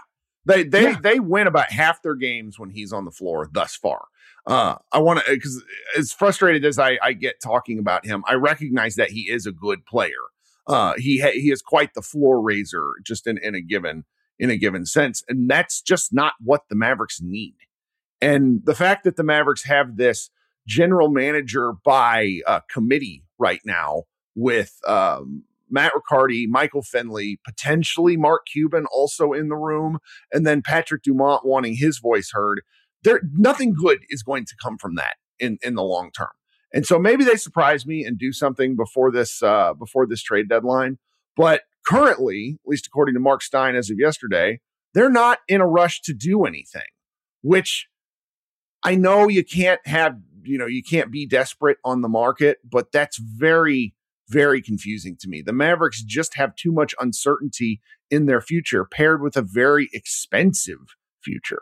They they Yeah. they win about half their games when he's on the floor thus far. Uh, I want to, because as frustrated as I, I get talking about him, I recognize that he is a good player. Uh, he ha- he is quite the floor raiser, just in, in a given in a given sense, and that's just not what the Mavericks need. And the fact that the Mavericks have this general manager by uh, committee right now with um, Matt Riccardi, Michael Finley, potentially Mark Cuban also in the room, and then Patrick Dumont wanting his voice heard. There, nothing good is going to come from that in, in the long term. And so maybe they surprise me and do something before this uh, before this trade deadline. But currently, at least according to Mark Stein as of yesterday, they're not in a rush to do anything, which I know you can't have, you know, you can't be desperate on the market, but that's very, very confusing to me. The Mavericks just have too much uncertainty in their future paired with a very expensive future.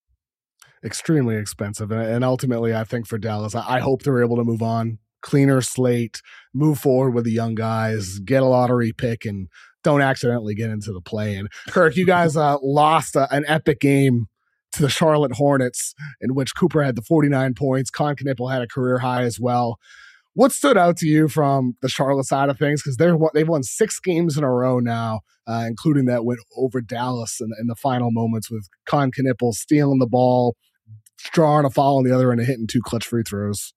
Extremely expensive. And, and ultimately, I think for Dallas, I, I hope they're able to move on, cleaner slate, move forward with the young guys, get a lottery pick, and don't accidentally get into the play. And Kirk, you guys uh, lost a, an epic game to the Charlotte Hornets, in which Cooper had the forty-nine points. Con Knippel had a career high as well. What stood out to you from the Charlotte side of things? Because they're they've won six games in a row now, uh, including that win over Dallas in, in the final moments with Con Knippel stealing the ball, drawing a foul on the other end, and hitting two clutch free throws.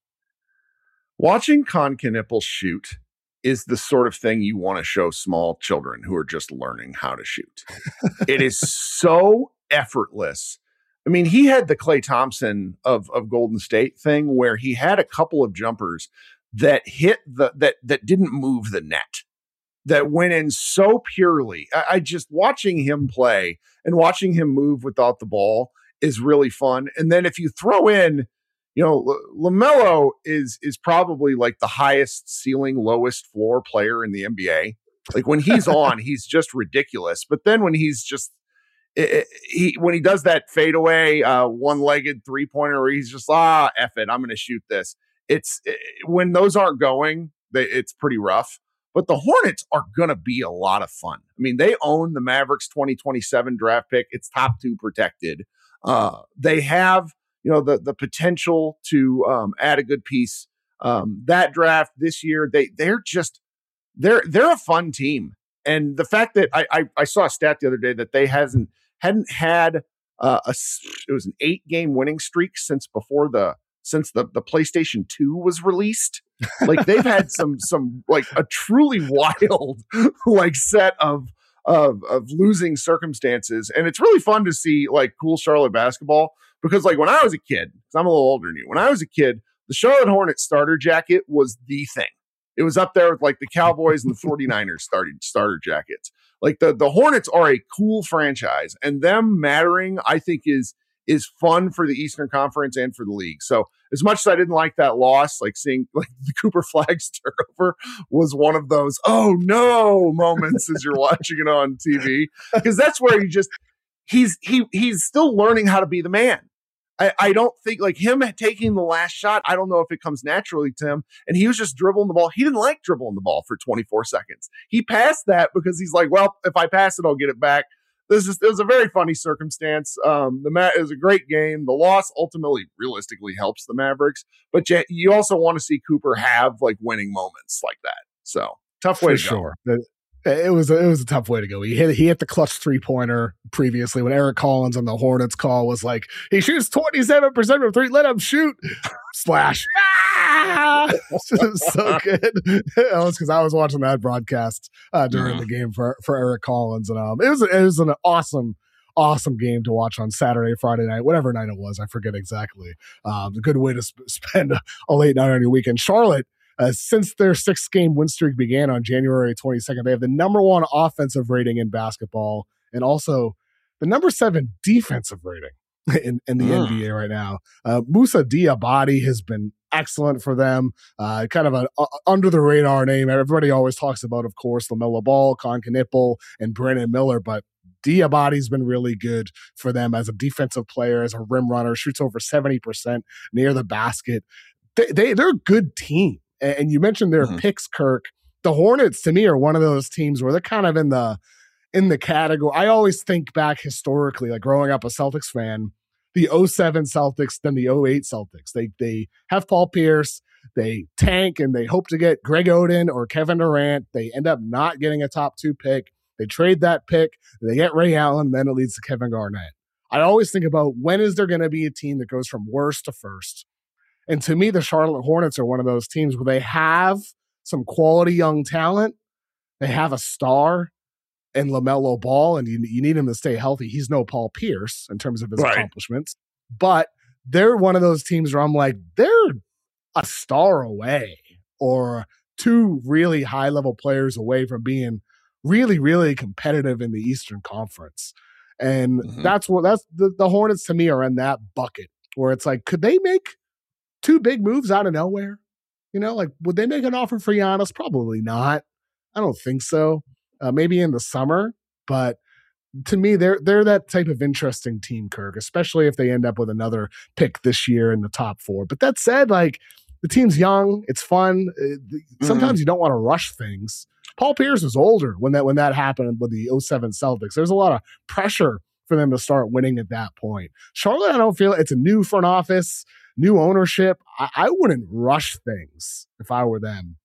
Watching Con Knippel shoot is the sort of thing you want to show small children who are just learning how to shoot. It is so effortless. I mean, he had the Klay Thompson of, of Golden State thing where he had a couple of jumpers that hit the, that, that didn't move the net, that went in so purely. I, I just watching him play and watching him move without the ball is really fun. And then if you throw in, you know, L- LaMelo is, is probably like the highest ceiling, lowest floor player in the N B A. Like when he's on, he's just ridiculous. But then when he's just, It, it, he when he does that fadeaway uh, one-legged three-pointer where he's just ah F it, I'm going to shoot this. It's it, when those aren't going, they, it's pretty rough. But the Hornets are going to be a lot of fun. I mean, they own the Mavericks twenty twenty-seven draft pick. It's top two protected. Uh, they have you know the the potential to um, add a good piece. Um, that draft this year, they they're just they're they're a fun team. And the fact that I I, I saw a stat the other day that they hasn't hadn't had uh, a it was an eight game winning streak since before the since the, the PlayStation two was released. Like they've had some some like a truly wild like set of of of losing circumstances, and it's really fun to see like cool Charlotte basketball because like when I was a kid, because I'm a little older than you, when I was a kid, the Charlotte Hornets starter jacket was the thing. It was up there with like the Cowboys and the forty-niners started starter jackets. Like the, the Hornets are a cool franchise, and them mattering, I think, is is fun for the Eastern Conference and for the league. So as much as I didn't like that loss, like seeing like the Cooper Flags turnover was one of those oh no moments as you're watching it on T V, because that's where you just he's he he's still learning how to be the man. I, I don't think like him taking the last shot. I don't know if it comes naturally to him. And he was just dribbling the ball. He didn't like dribbling the ball for twenty-four seconds. He passed that because he's like, well, if I pass it, I'll get it back. This is, it was a very funny circumstance. Um, the Ma- it was a great game. The loss ultimately realistically helps the Mavericks, but you, you also want to see Cooper have like winning moments like that. So tough way for to sure. go. It was a, it was a tough way to go. He hit he hit the clutch three pointer previously when Eric Collins on the Hornets call was like, he shoots twenty-seven percent from three. Let him shoot. Slash. Ah! So good. It was because I was watching that broadcast uh, during Yeah. the game for, for Eric Collins, and um, it was it was an awesome. Awesome game to watch on Saturday, Friday night, whatever night it was. I forget exactly. Um, a good way to sp- spend a, a late night on your weekend. Charlotte, uh, since their six-game win streak began on January twenty-second, they have the number one offensive rating in basketball and also the number seven defensive rating in, in the Mm. N B A right now. Uh, Moussa Diabate has been excellent for them. Uh, kind of an uh, under-the-radar name. Everybody always talks about, of course, LaMelo Ball, Con Knippel, and Brandon Miller, but Diabate's been really good for them as a defensive player, as a rim runner, shoots over seventy percent near the basket. They, they, they're a good team. And you mentioned their Mhm. picks, Kirk. The Hornets, to me, are one of those teams where they're kind of in the in the category. I always think back historically, like growing up a Celtics fan, the oh seven Celtics, then the oh eight Celtics. They they have Paul Pierce, they tank, and they hope to get Greg Oden or Kevin Durant. They end up not getting a top two pick. They trade that pick, they get Ray Allen, then it leads to Kevin Garnett. I always think about when is there going to be a team that goes from worst to first? And to me, the Charlotte Hornets are one of those teams where they have some quality young talent. They have a star in LaMelo Ball, and you, you need him to stay healthy. He's no Paul Pierce in terms of his right. accomplishments, but they're one of those teams where I'm like, they're a star away or two really high-level players away from being really, really competitive in the Eastern Conference. And mm-hmm. that's what that's the, the Hornets to me are in that bucket where it's like, could they make two big moves out of nowhere? You know, like, would they make an offer for Giannis? Probably not. I don't think so. Uh, maybe in the summer, but to me, they're they're that type of interesting team, Kirk, especially if they end up with another pick this year in the top four. But that said, like, the team's young, it's fun. Sometimes mm-hmm. you don't want to rush things. Paul Pierce was older when that when that happened with the oh seven Celtics. There's a lot of pressure for them to start winning at that point. Charlotte, I don't feel it's a new front office, new ownership. I, I wouldn't rush things if I were them.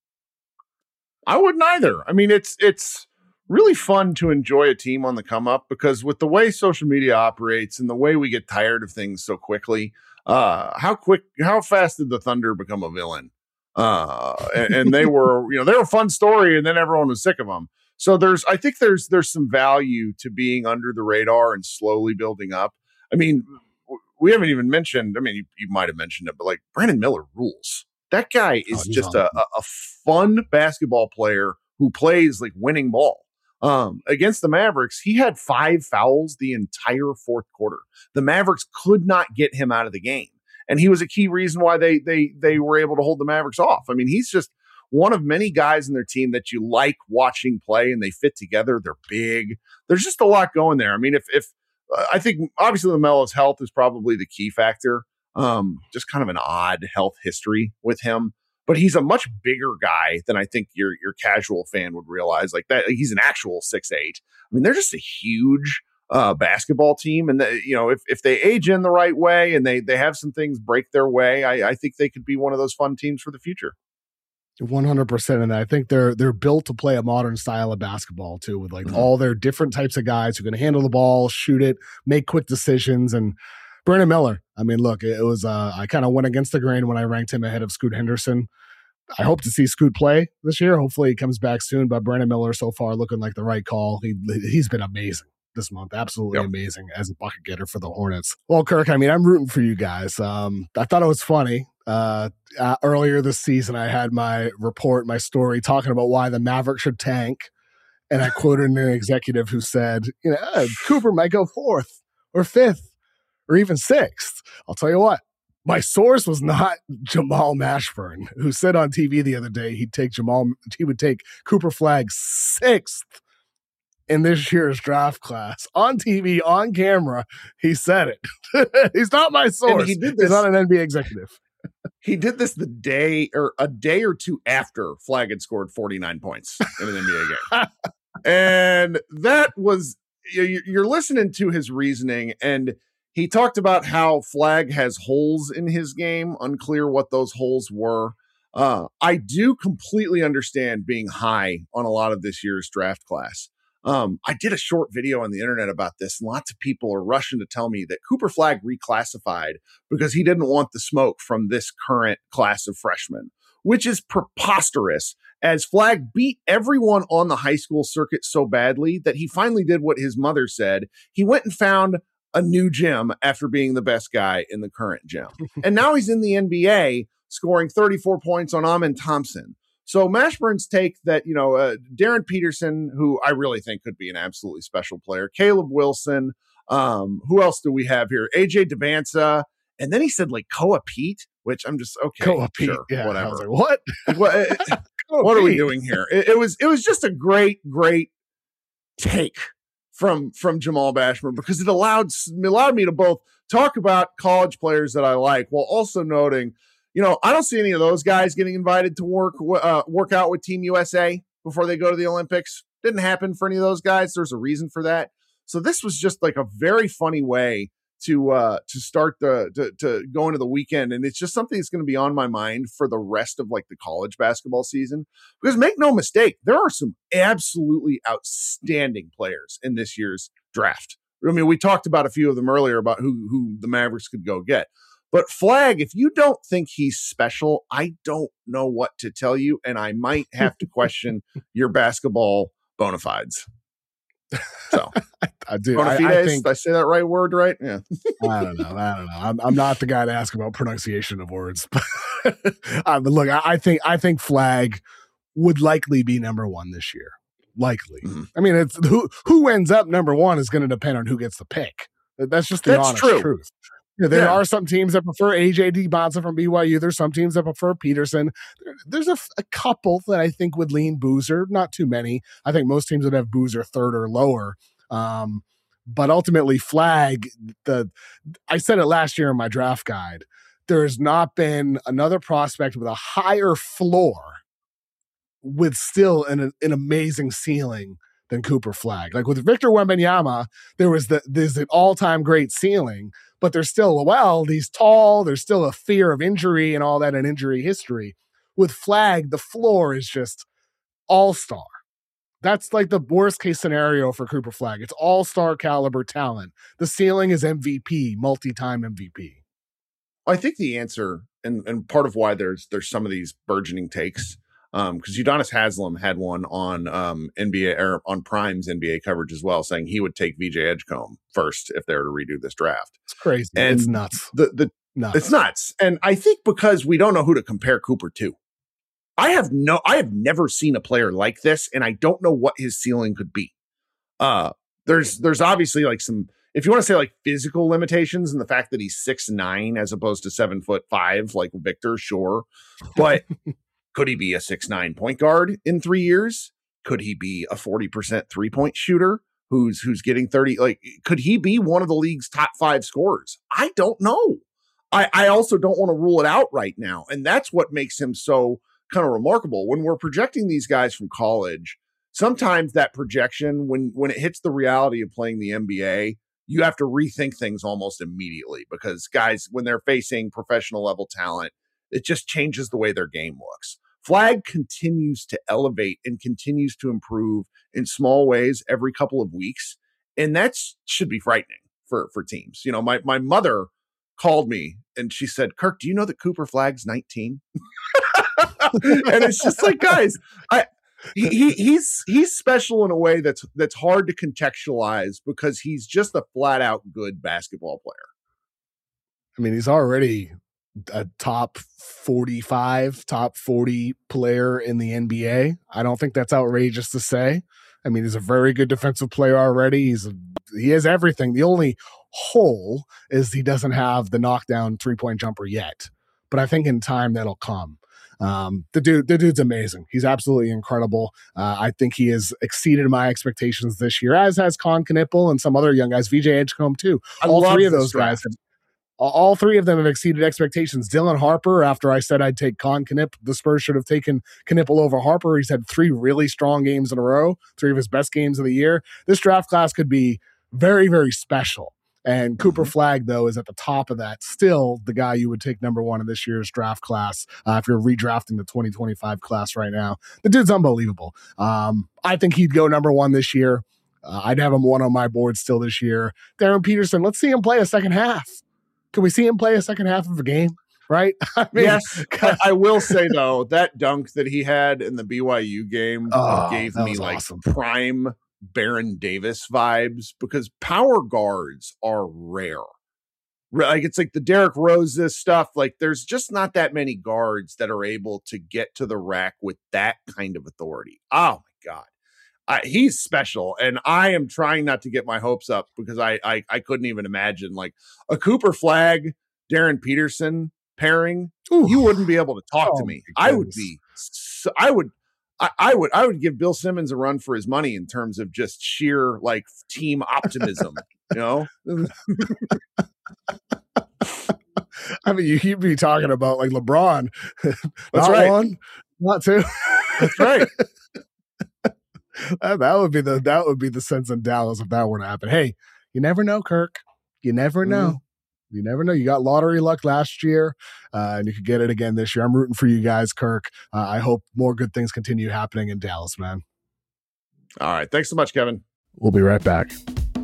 I wouldn't either. I mean, it's it's really fun to enjoy a team on the come up because with the way social media operates and the way we get tired of things so quickly, uh, how quick, how fast did the Thunder become a villain? Uh, and, and they were, you know, they were a fun story, and then everyone was sick of them. So there's, I think there's there's some value to being under the radar and slowly building up. I mean, we haven't even mentioned. I mean, you, you might have mentioned it, but like Brandon Miller rules. That guy is oh, just a, a, a fun basketball player who plays like winning ball. Um, against the Mavericks, he had five fouls the entire fourth quarter. The Mavericks could not get him out of the game. And he was a key reason why they they they were able to hold the Mavericks off. I mean, he's just one of many guys in their team that you like watching play, and they fit together. They're big. There's just a lot going there. I mean, if if uh, I think obviously LaMelo's health is probably the key factor. Um, just kind of an odd health history with him, but he's a much bigger guy than I think your your casual fan would realize. Like that, he's an actual six eight. I mean, they're just a huge uh, basketball team, and the, you know, if if they age in the right way and they they have some things break their way, I, I think they could be one of those fun teams for the future. one hundred percent. And I think they're they're built to play a modern style of basketball too, with like mm-hmm. all their different types of guys who can handle the ball, shoot it, make quick decisions. And Brandon Miller, I mean, look, it was uh, I kind of went against the grain when I ranked him ahead of Scoot Henderson. I hope to see Scoot play this year. Hopefully he comes back soon, but Brandon Miller so far looking like the right call. He he's been amazing this month. Absolutely yep. amazing as a bucket getter for the Hornets. Well, Kirk, I mean, I'm rooting for you guys. Um, I thought it was funny. Uh, uh, earlier this season, I had my report, my story talking about why the Mavericks should tank. And I quoted an executive who said, you know, uh, Cooper might go fourth or fifth or even sixth. I'll tell you what, my source was not Jamal Mashburn, who said on T V the other day he'd take Jamal, he would take Cooper Flagg sixth in this year's draft class. On T V, on camera, he said it. He's not my source. He did this, He's not an N B A executive. He did this the day or a day or two after Flagg had scored forty-nine points in an N B A game. And that was, you're listening to his reasoning, and he talked about how Flagg has holes in his game, unclear what those holes were. Uh, I do completely understand being high on a lot of this year's draft class. Um, I did a short video on the internet about this, and lots of people are rushing to tell me that Cooper Flagg reclassified because he didn't want the smoke from this current class of freshmen, which is preposterous, as Flagg beat everyone on the high school circuit so badly that he finally did what his mother said. He went and found a new gym after being the best guy in the current gym. And now he's in the N B A scoring thirty-four points on Amen Thompson. So Mashburn's take that, you know, uh, Darren Peterson, who I really think could be an absolutely special player, Caleb Wilson, um, who else do we have here? A J Debanza. And then he said like Koa Pete, which I'm just, okay, Koa Pete, sure, yeah, whatever. Like, what? What, what are we doing here? It, it was, it was just a great, great take from, from Jamal Mashburn, because it allowed, it allowed me to both talk about college players that I like while also noting, you know, I don't see any of those guys getting invited to work uh, work out with Team U S A before they go to the Olympics. Didn't happen for any of those guys. There's a reason for that. So this was just like a very funny way to uh to start the to, to go into the weekend, and it's just something that's going to be on my mind for the rest of like the college basketball season, because make no mistake, there are some absolutely outstanding players in this year's draft. I mean, we talked about a few of them earlier about who who the Mavericks could go get, but Flagg, if you don't think he's special, I don't know what to tell you, and I might have to question your basketball bona fides. So I do. I, I think Did I say that right word right? Yeah. I don't know. I don't know. I'm, I'm not the guy to ask about pronunciation of words, but, uh, but look, I, I think I think Flagg would likely be number one this year. Likely. Mm-hmm. I mean, it's who who ends up number one is going to depend on who gets the pick. That's just the That's honest true. truth. You know, there yeah. are some teams that prefer A J Bonza from B Y U. There's some teams that prefer Peterson. There, there's a, a couple that I think would lean Boozer. Not too many. I think most teams would have Boozer third or lower. Um, but ultimately, Flagg, the I said it last year in my draft guide, there has not been another prospect with a higher floor with still an, an amazing ceiling than Cooper Flagg. Like with Victor Wembanyama, there was the there's an all-time great ceiling, but there's still, well, he's tall, there's still a fear of injury and all that in injury history. With Flagg, the floor is just all-star. That's like the worst case scenario for Cooper Flagg. It's all-star caliber talent. The ceiling is M V P, multi-time M V P. I think the answer, and, and part of why there's there's some of these burgeoning takes, um, because Udonis Haslem had one on um, N B A or on Prime's N B A coverage as well, saying he would take V J Edgecombe first if they were to redo this draft. It's crazy. And it's nuts. The the nuts. It's nuts. And I think because we don't know who to compare Cooper to. I have no, I have never seen a player like this, and I don't know what his ceiling could be. Uh, there's, there's obviously like some, if you want to say like physical limitations and the fact that he's six nine as opposed to seven foot five, like Victor, sure. But could he be a six nine point guard in three years? Could he be a forty percent three point shooter who's, who's getting thirty? Like, could he be one of the league's top five scorers? I don't know. I, I also don't want to rule it out right now. And that's what makes him so kind of remarkable. When we're projecting these guys from college, sometimes that projection, when when it hits the reality of playing the N B A, you have to rethink things almost immediately, because guys, when they're facing professional level talent, it just changes the way their game looks. Flagg continues to elevate and continues to improve in small ways every couple of weeks, and that should be frightening for for teams. You know, my my mother called me and she said, "Kirk, do you know that Cooper Flagg's nineteen?" And it's just like, guys, I he, he he's he's special in a way that's that's hard to contextualize, because he's just a flat out good basketball player. I mean, he's already a top forty-five, top forty player in the N B A. I don't think that's outrageous to say. I mean, he's a very good defensive player already. He's a, he has everything. The only hole is he doesn't have the knockdown three-point jumper yet. But I think in time that'll come. Um, the dude, the dude's amazing. He's absolutely incredible. Uh, I think he has exceeded my expectations this year, as has Con Knipple and some other young guys, V J Edgecombe too. I all three of this those draft. guys have, all three of them have exceeded expectations. Dylan Harper, after I said I'd take Con Knipp, the Spurs should have taken Knipple over Harper. He's had three really strong games in a row, three of his best games of the year. This draft class could be very, very special. And Cooper Flagg, though, is at the top of that. Still the guy you would take number one in this year's draft class uh, if you're redrafting the twenty twenty-five class right now. The dude's unbelievable. Um, I think he'd go number one this year. Uh, I'd have him one on my board still this year. Darren Peterson, let's see him play a second half. Can we see him play a second half of a game? Right? I mean, yes. I, I will say, though, that dunk that he had in the B Y U game oh, gave me like awesome. prime Baron Davis vibes, because power guards are rare. Like, it's like the Derrick Rose stuff. Like, there's just not that many guards that are able to get to the rack with that kind of authority. Oh my God. I, he's special. And I am trying not to get my hopes up, because I, I, I couldn't even imagine like a Cooper Flagg, Darren Peterson pairing. Ooh. You wouldn't be able to talk oh, to me. I would be, so, I would, I, I would I would give Bill Simmons a run for his money in terms of just sheer like team optimism, you know? I mean, you'd be talking about like LeBron. That's not right. one, not two. That's right. that, that would be the that would be the sense in Dallas if that were to happen. Hey, you never know, Kirk. You never know. Mm-hmm. You never know. You got lottery luck last year, uh, and you could get it again this year. I'm rooting for you guys, Kirk. Uh, I hope more good things continue happening in Dallas, man. All right. Thanks so much, Kevin. We'll be right back.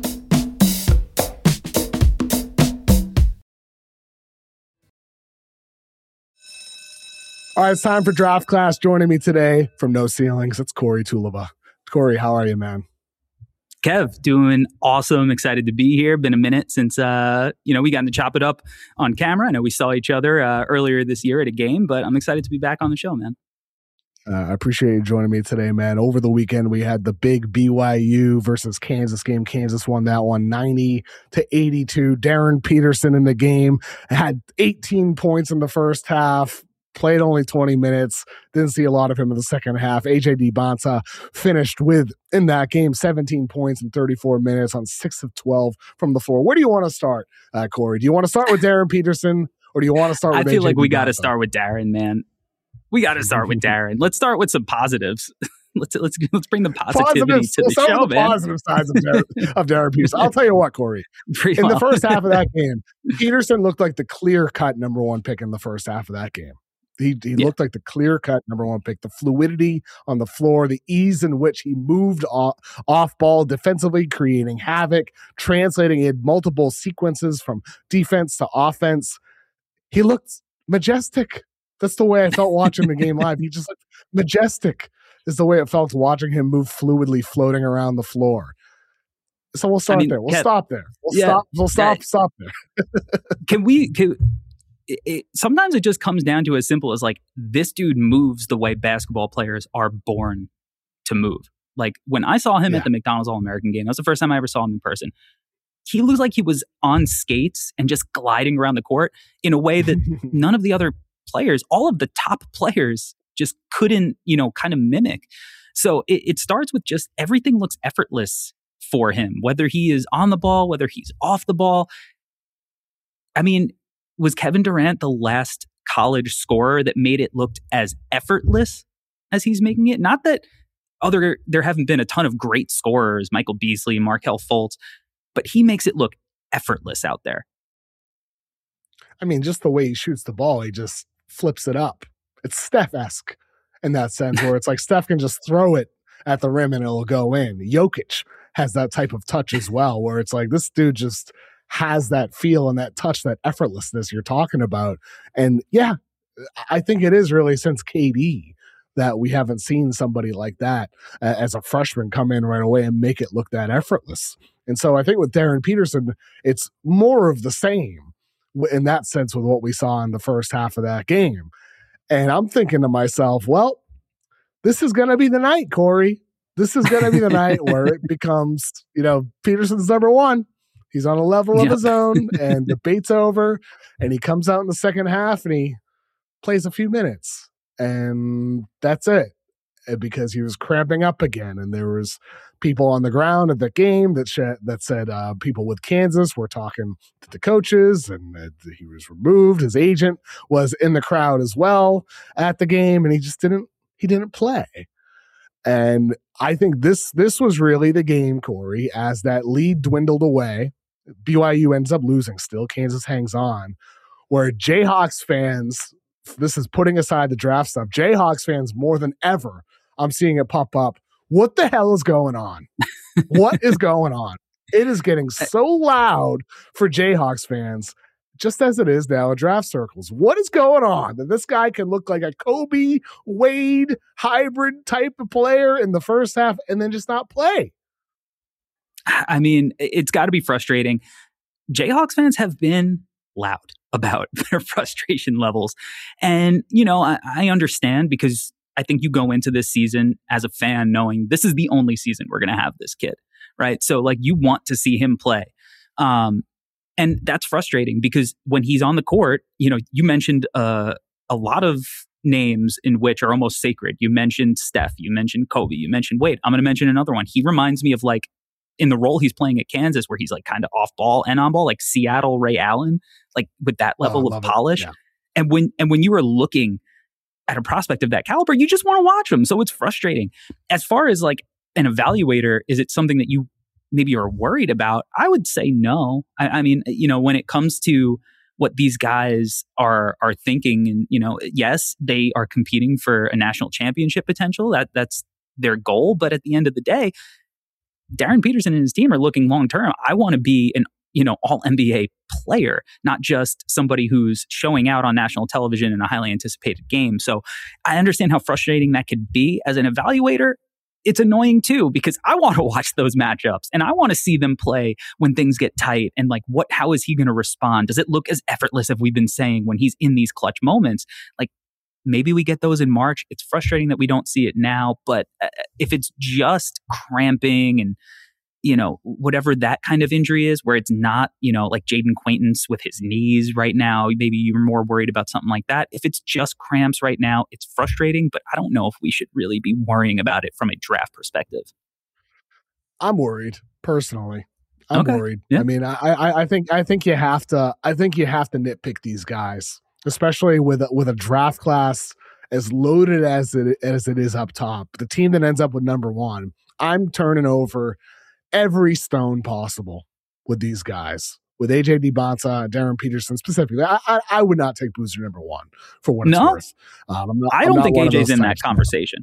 All right, it's time for Draft Class. Joining me today from No Ceilings, it's Corey Tulaba. Corey, how are you, man? Kev, doing awesome. Excited to be here. Been a minute since, uh, you know, we got to chop it up on camera. I know we saw each other uh, earlier this year at a game, but I'm excited to be back on the show, man. Uh, I appreciate you joining me today, man. Over the weekend, we had the big B Y U versus Kansas game. Kansas won that one ninety to eighty-two. Darren Peterson in the game had eighteen points in the first half. Played only twenty minutes. Didn't see a lot of him in the second half. A J Dibonsa finished with, in that game, seventeen points in thirty-four minutes on six of twelve from the floor. Where do you want to start, uh, Corey? Do you want to start with Darren Peterson, or do you want to start with I feel A J like we got to Dibonsa? start with Darren, man. We got to start with Darren. Let's start with some positives. let's let's let's bring the positivity Positives. to We'll the start show, with the man. positive sides of Darren, of Darren Peterson. I'll tell you what, Corey. Pretty In the well. first half of that game, Peterson looked like the clear-cut number one pick in the first half of that game. He, he Yeah. looked like the clear-cut number one pick. The fluidity on the floor, the ease in which he moved off, off ball defensively, creating havoc, translating in multiple sequences from defense to offense. He looked majestic. That's the way I felt watching the game live. He just looked majestic is the way it felt watching him move fluidly, floating around the floor. So we'll start I mean, there. We'll Kev, stop there. We'll yeah, stop. We'll stop. uh, Stop there. Can we? Can, it, it, sometimes it just comes down to as simple as like this dude moves the way basketball players are born to move. Like when I saw him Yeah. at the McDonald's All-American game, that was the first time I ever saw him in person. He looked like he was on skates and just gliding around the court in a way that none of the other players, all of the top players, just couldn't, you know, kind of mimic. So it, it starts with just everything looks effortless for him, whether he is on the ball, whether he's off the ball. I mean, was Kevin Durant the last college scorer that made it look as effortless as he's making it? Not that other there haven't been a ton of great scorers, Michael Beasley, Markelle Fultz, but he makes it look effortless out there. I mean, just the way he shoots the ball, he just flips it up. It's Steph-esque in that sense, where it's like Steph can just throw it at the rim and it'll go in. Jokic has that type of touch as well, where it's like this dude just has that feel and that touch, that effortlessness you're talking about. And yeah, I think it is really since K D that we haven't seen somebody like that uh, as a freshman come in right away and make it look that effortless. And so I think with Darren Peterson, it's more of the same in that sense with what we saw in the first half of that game. And I'm thinking to myself, well, this is going to be the night, Corey. This is going to be the night where it becomes, you know, Peterson's number one. He's on a level of Yeah. his own and the debate's over. And he comes out in the second half and he plays a few minutes. And that's it. Because he was cramping up again. And there was people on the ground at the game that sh- that said uh, people with Kansas were talking to the coaches and that he was removed. His agent was in the crowd as well at the game. And he just didn't, he didn't play. And I think this this was really the game, Corey, as that lead dwindled away. B Y U ends up losing still. Kansas hangs on. Where Jayhawks fans, this is putting aside the draft stuff, Jayhawks fans more than ever, I'm seeing it pop up. What the hell is going on? What is going on? It is getting so loud for Jayhawks fans, just as it is now in draft circles. What is going on? That this guy can look like a Kobe Wade hybrid type of player in the first half and then just not play. I mean, it's got to be frustrating. Jayhawks fans have been loud about their frustration levels. And, you know, I, I understand because I think you go into this season as a fan knowing this is the only season we're going to have this kid, right? So, like, you want to see him play. Um, and that's frustrating because when he's on the court, you know, you mentioned uh, a lot of names in which are almost sacred. You mentioned Steph, you mentioned Kobe, you mentioned Wade. I'm going to mention another one. He reminds me of like in the role he's playing at Kansas where he's like kind of off ball and on ball, like Seattle Ray Allen, like with that level Oh, of love it. polish. Yeah. And when and when you are looking at a prospect of that caliber, you just want to watch him. So it's frustrating. As far as like an evaluator, is it something that you maybe are worried about? I would say no. I, I mean, you know, when it comes to what these guys are are thinking, and you know, yes, they are competing for a national championship potential. That that's their goal. But at the end of the day, Darren Peterson and his team are looking long term. I want to be an you know all N B A player, not just somebody who's showing out on national television in a highly anticipated game. So I understand how frustrating that could be as an evaluator. It's annoying too, because I want to watch those matchups and I want to see them play when things get tight, and like, what, how is he going to respond? Does it look as effortless as we've been saying when he's in these clutch moments? Like, maybe we get those in March. It's frustrating that we don't see it now, but uh, if it's just cramping and, you know, whatever that kind of injury is, where it's not, you know, like Jaden Quaintance with his knees right now, maybe you're more worried about something like that. If it's just cramps right now, it's frustrating, but I don't know if we should really be worrying about it from a draft perspective. I'm worried personally. I'm okay. worried. Yeah. I mean, I, I, I think, I think you have to, I think you have to nitpick these guys, especially with, a, with a draft class as loaded as it, as it is up top. The team that ends up with number one, I'm turning over every stone possible with these guys, with A J Dibonsa, Darren Peterson specifically. I, I, I would not take Boozer number one for what no, it's worth. Um, I'm not, I I'm don't not think A J's in that now. conversation.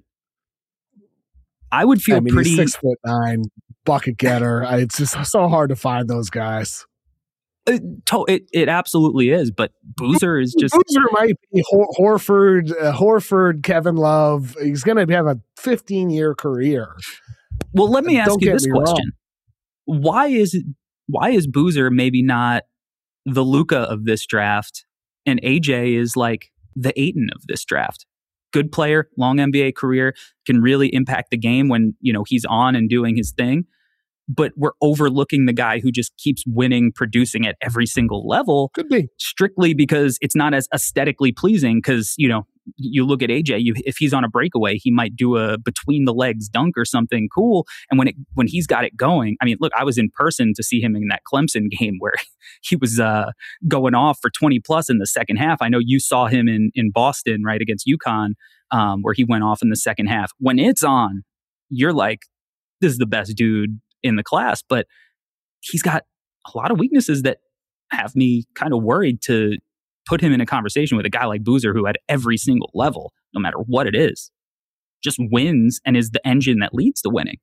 I would feel I mean, pretty he's six foot nine, bucket getter. I, it's just so hard to find those guys. It, it, it absolutely is, but Boozer is just Boozer might be Hor- Horford, uh, Horford, Kevin Love. He's going to have a fifteen year career. Well, let me ask Don't you get this me question: wrong. Why is why is Boozer maybe not the Luka of this draft, and A J is like the Ayton of this draft? Good player, long N B A career, can really impact the game when you know he's on and doing his thing. But we're overlooking the guy who just keeps winning, producing at every single level. Could be. Strictly because it's not as aesthetically pleasing. Because, you know, you look at A J, you, if he's on a breakaway, he might do a between the legs dunk or something cool. And when it when he's got it going, I mean, look, I was in person to see him in that Clemson game where he was uh, going off for twenty plus in the second half. I know you saw him in, in Boston, right, against UConn, um, where he went off in the second half. When it's on, you're like, this is the best dude in the class, but he's got a lot of weaknesses that have me kind of worried to put him in a conversation with a guy like Boozer, who at every single level, no matter what it is, just wins and is the engine that leads to winning.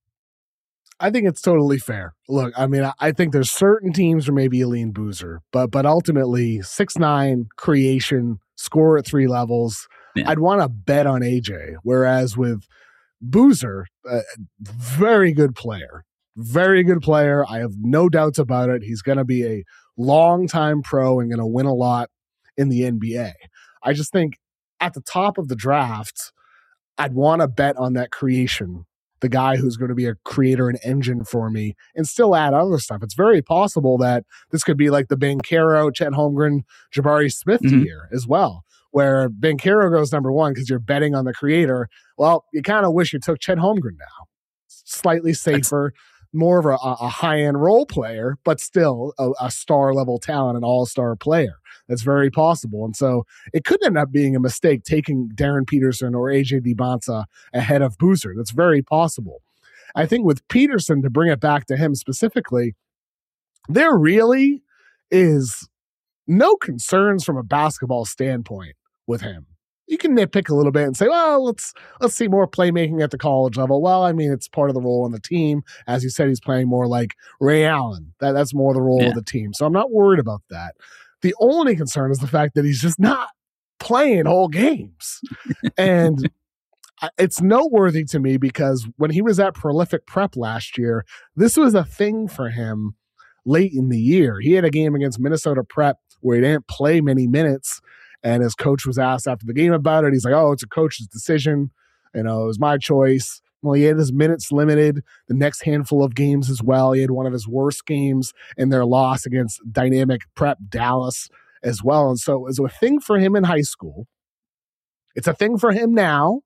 I think it's totally fair. Look, I mean, I, I think there's certain teams where maybe you lean Boozer, but but ultimately six nine creation, score at three levels. Yeah. I'd want to bet on A J, whereas with Boozer, uh, very good player. Very good player. I have no doubts about it. He's going to be a long-time pro and going to win a lot in the N B A. I just think at the top of the draft, I'd want to bet on that creation, the guy who's going to be a creator and engine for me, and still add other stuff. It's very possible that this could be like the Banchero, Chet Holmgren, Jabari Smith mm-hmm. year as well, where Banchero goes number one because you're betting on the creator. Well, you kind of wish you took Chet Holmgren now. Slightly safer. That's- more of a, a high-end role player, but still a, a star-level talent, an all-star player. That's very possible. And so it could end up being a mistake taking Darren Peterson or A J Dibonsa ahead of Boozer. That's very possible. I think with Peterson, to bring it back to him specifically, there really is no concerns from a basketball standpoint with him. You can nitpick a little bit and say, well, let's let's see more playmaking at the college level. Well, I mean, it's part of the role on the team. As you said, he's playing more like Ray Allen. That, that's more the role yeah. of the team. So I'm not worried about that. The only concern is the fact that he's just not playing whole games. And it's noteworthy to me because when he was at Prolific Prep last year, this was a thing for him late in the year. He had a game against Minnesota Prep where he didn't play many minutes. And his coach was asked after the game about it. He's like, oh, it's a coach's decision. You know, it was my choice. Well, he had his minutes limited the next handful of games as well. He had one of his worst games in their loss against Dynamic Prep Dallas as well. And so it was a thing for him in high school. It's a thing for him now.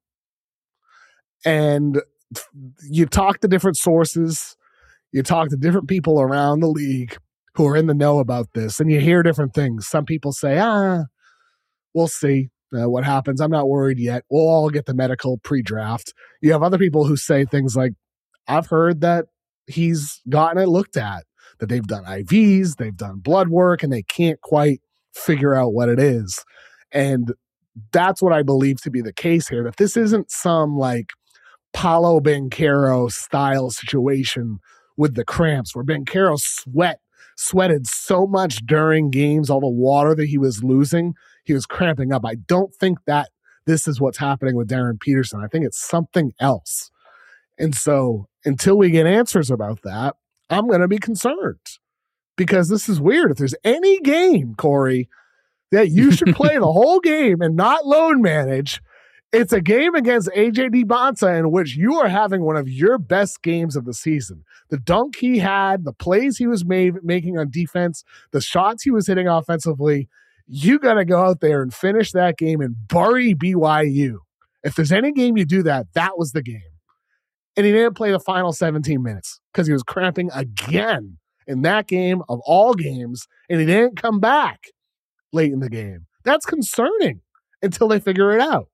And you talk to different sources. You talk to different people around the league who are in the know about this. And you hear different things. Some people say, ah, we'll see uh, what happens. I'm not worried yet. We'll all get the medical pre-draft. You have other people who say things like, I've heard that he's gotten it looked at, that they've done I Vs, they've done blood work, and they can't quite figure out what it is. And that's what I believe to be the case here, that this isn't some like Paolo Banchero style situation with the cramps where Banchero sweat, sweated so much during games, all the water that he was losing, he was cramping up. I don't think that this is what's happening with Darren Peterson. I think it's something else. And so until we get answers about that, I'm going to be concerned because this is weird. If there's any game, Corey, that you should play the whole game and not load manage, it's a game against A J Dybantsa in which you are having one of your best games of the season. The dunk he had, the plays he was made, making on defense, the shots he was hitting offensively, you got to go out there and finish that game and bury B Y U. If there's any game you do that, that was the game. And he didn't play the final seventeen minutes because he was cramping again in that game of all games, and he didn't come back late in the game. That's concerning until they figure it out.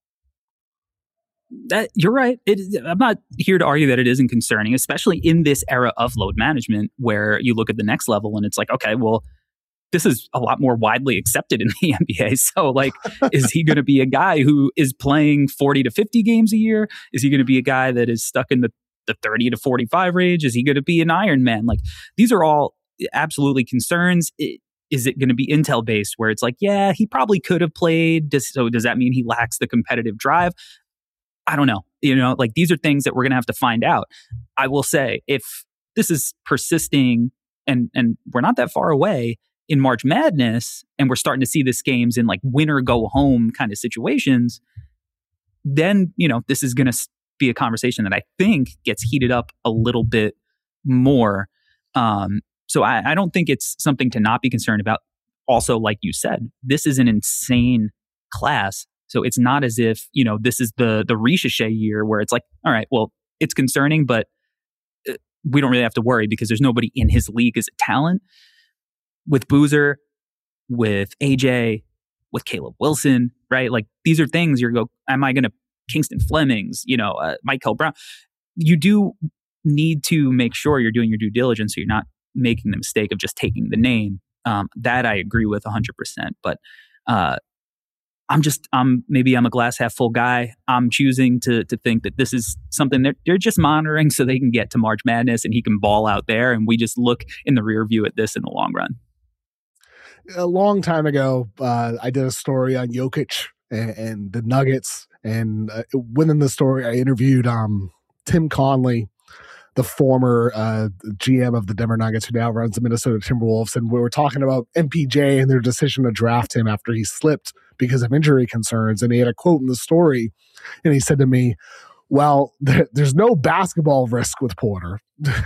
That you're right. It, I'm not here to argue that it isn't concerning, especially in this era of load management where you look at the next level and it's like, okay, well, this is a lot more widely accepted in the N B A. So, like, is he going to be a guy who is playing forty to fifty games a year? Is he going to be a guy that is stuck in the, the thirty to forty-five range? Is he going to be an Iron Man? Like, these are all absolutely concerns. It, Is it going to be Intel based where it's like, yeah, he probably could have played. Does, so does that mean he lacks the competitive drive? I don't know. You know, like these are things that we're going to have to find out. I will say if this is persisting and, and we're not that far away in March Madness and we're starting to see this games in like winner go home kind of situations, then, you know, this is going to be a conversation that I think gets heated up a little bit more. Um, So I, I don't think it's something to not be concerned about. Also, like you said, this is an insane class. So it's not as if, you know, this is the the Richeche year where it's like, all right, well, it's concerning, but we don't really have to worry because there's nobody in his league as a talent. With Boozer, with A J, with Caleb Wilson, right? Like these are things you're go, am I going to Kingston Flemings, you know, uh, Michael Brown? You do need to make sure you're doing your due diligence so you're not making the mistake of just taking the name. Um, that I agree with one hundred percent. But uh, I'm just, I'm maybe I'm a glass half full guy. I'm choosing to to think that this is something that they're just monitoring so they can get to March Madness and he can ball out there. And we just look in the rear view at this in the long run. A long time ago, uh, I did a story on Jokic and, and the Nuggets. And uh, within the story, I interviewed um, Tim Conley, the former uh, G M of the Denver Nuggets, who now runs the Minnesota Timberwolves. And we were talking about M P J and their decision to draft him after he slipped because of injury concerns. And he had a quote in the story, and he said to me, well, there, there's no basketball risk with Porter.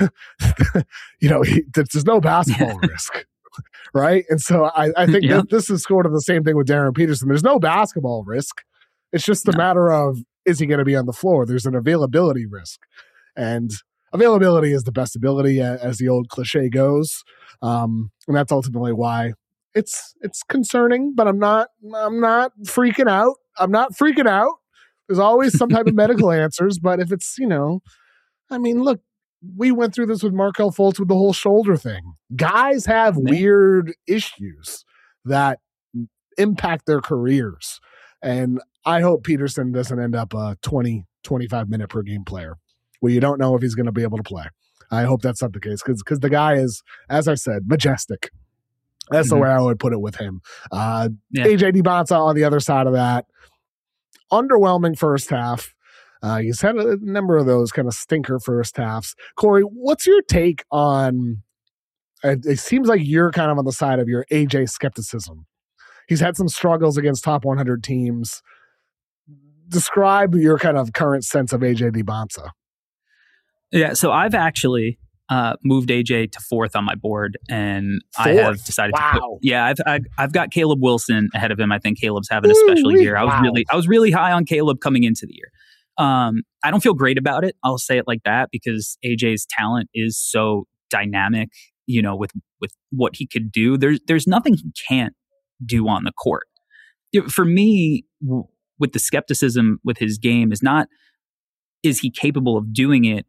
you know, he, there's no basketball risk, right? And so I, I think yeah. that this is sort of the same thing with Darren Peterson. There's no basketball risk. It's just a no. matter of, is he going to be on the floor? There's an availability risk. And availability is the best ability, as the old cliche goes, um, and that's ultimately why it's it's concerning. But I'm not I'm not freaking out. I'm not freaking out. There's always some type of medical answers. But if it's, you know, I mean, look, we went through this with Markelle Fultz with the whole shoulder thing. Guys have Man. weird issues that impact their careers, and I hope Peterson doesn't end up a twenty, twenty-five minute per game player where you don't know if he's going to be able to play. I hope that's not the case because because the guy is, as I said, majestic. That's mm-hmm. the way I would put it with him. Uh, yeah. A J Dybantsa on the other side of that, underwhelming first half. Uh, he's had a number of those kind of stinker first halves. Corey, what's your take on, it, it seems like you're kind of on the side of your A J skepticism. He's had some struggles against top one hundred teams. Describe your kind of current sense of A J Dybantsa. Yeah, so I've actually uh, moved A J to fourth on my board, and fourth? I have decided wow. to put, yeah, I've, I've I've got Caleb Wilson ahead of him. I think Caleb's having a special Ooh, year. I was wow. really I was really high on Caleb coming into the year. Um, I don't feel great about it. I'll say it like that because A J's talent is so dynamic. You know, with with what he could do, there's there's nothing he can't do on the court. For me, w- with the skepticism with his game is not is he capable of doing it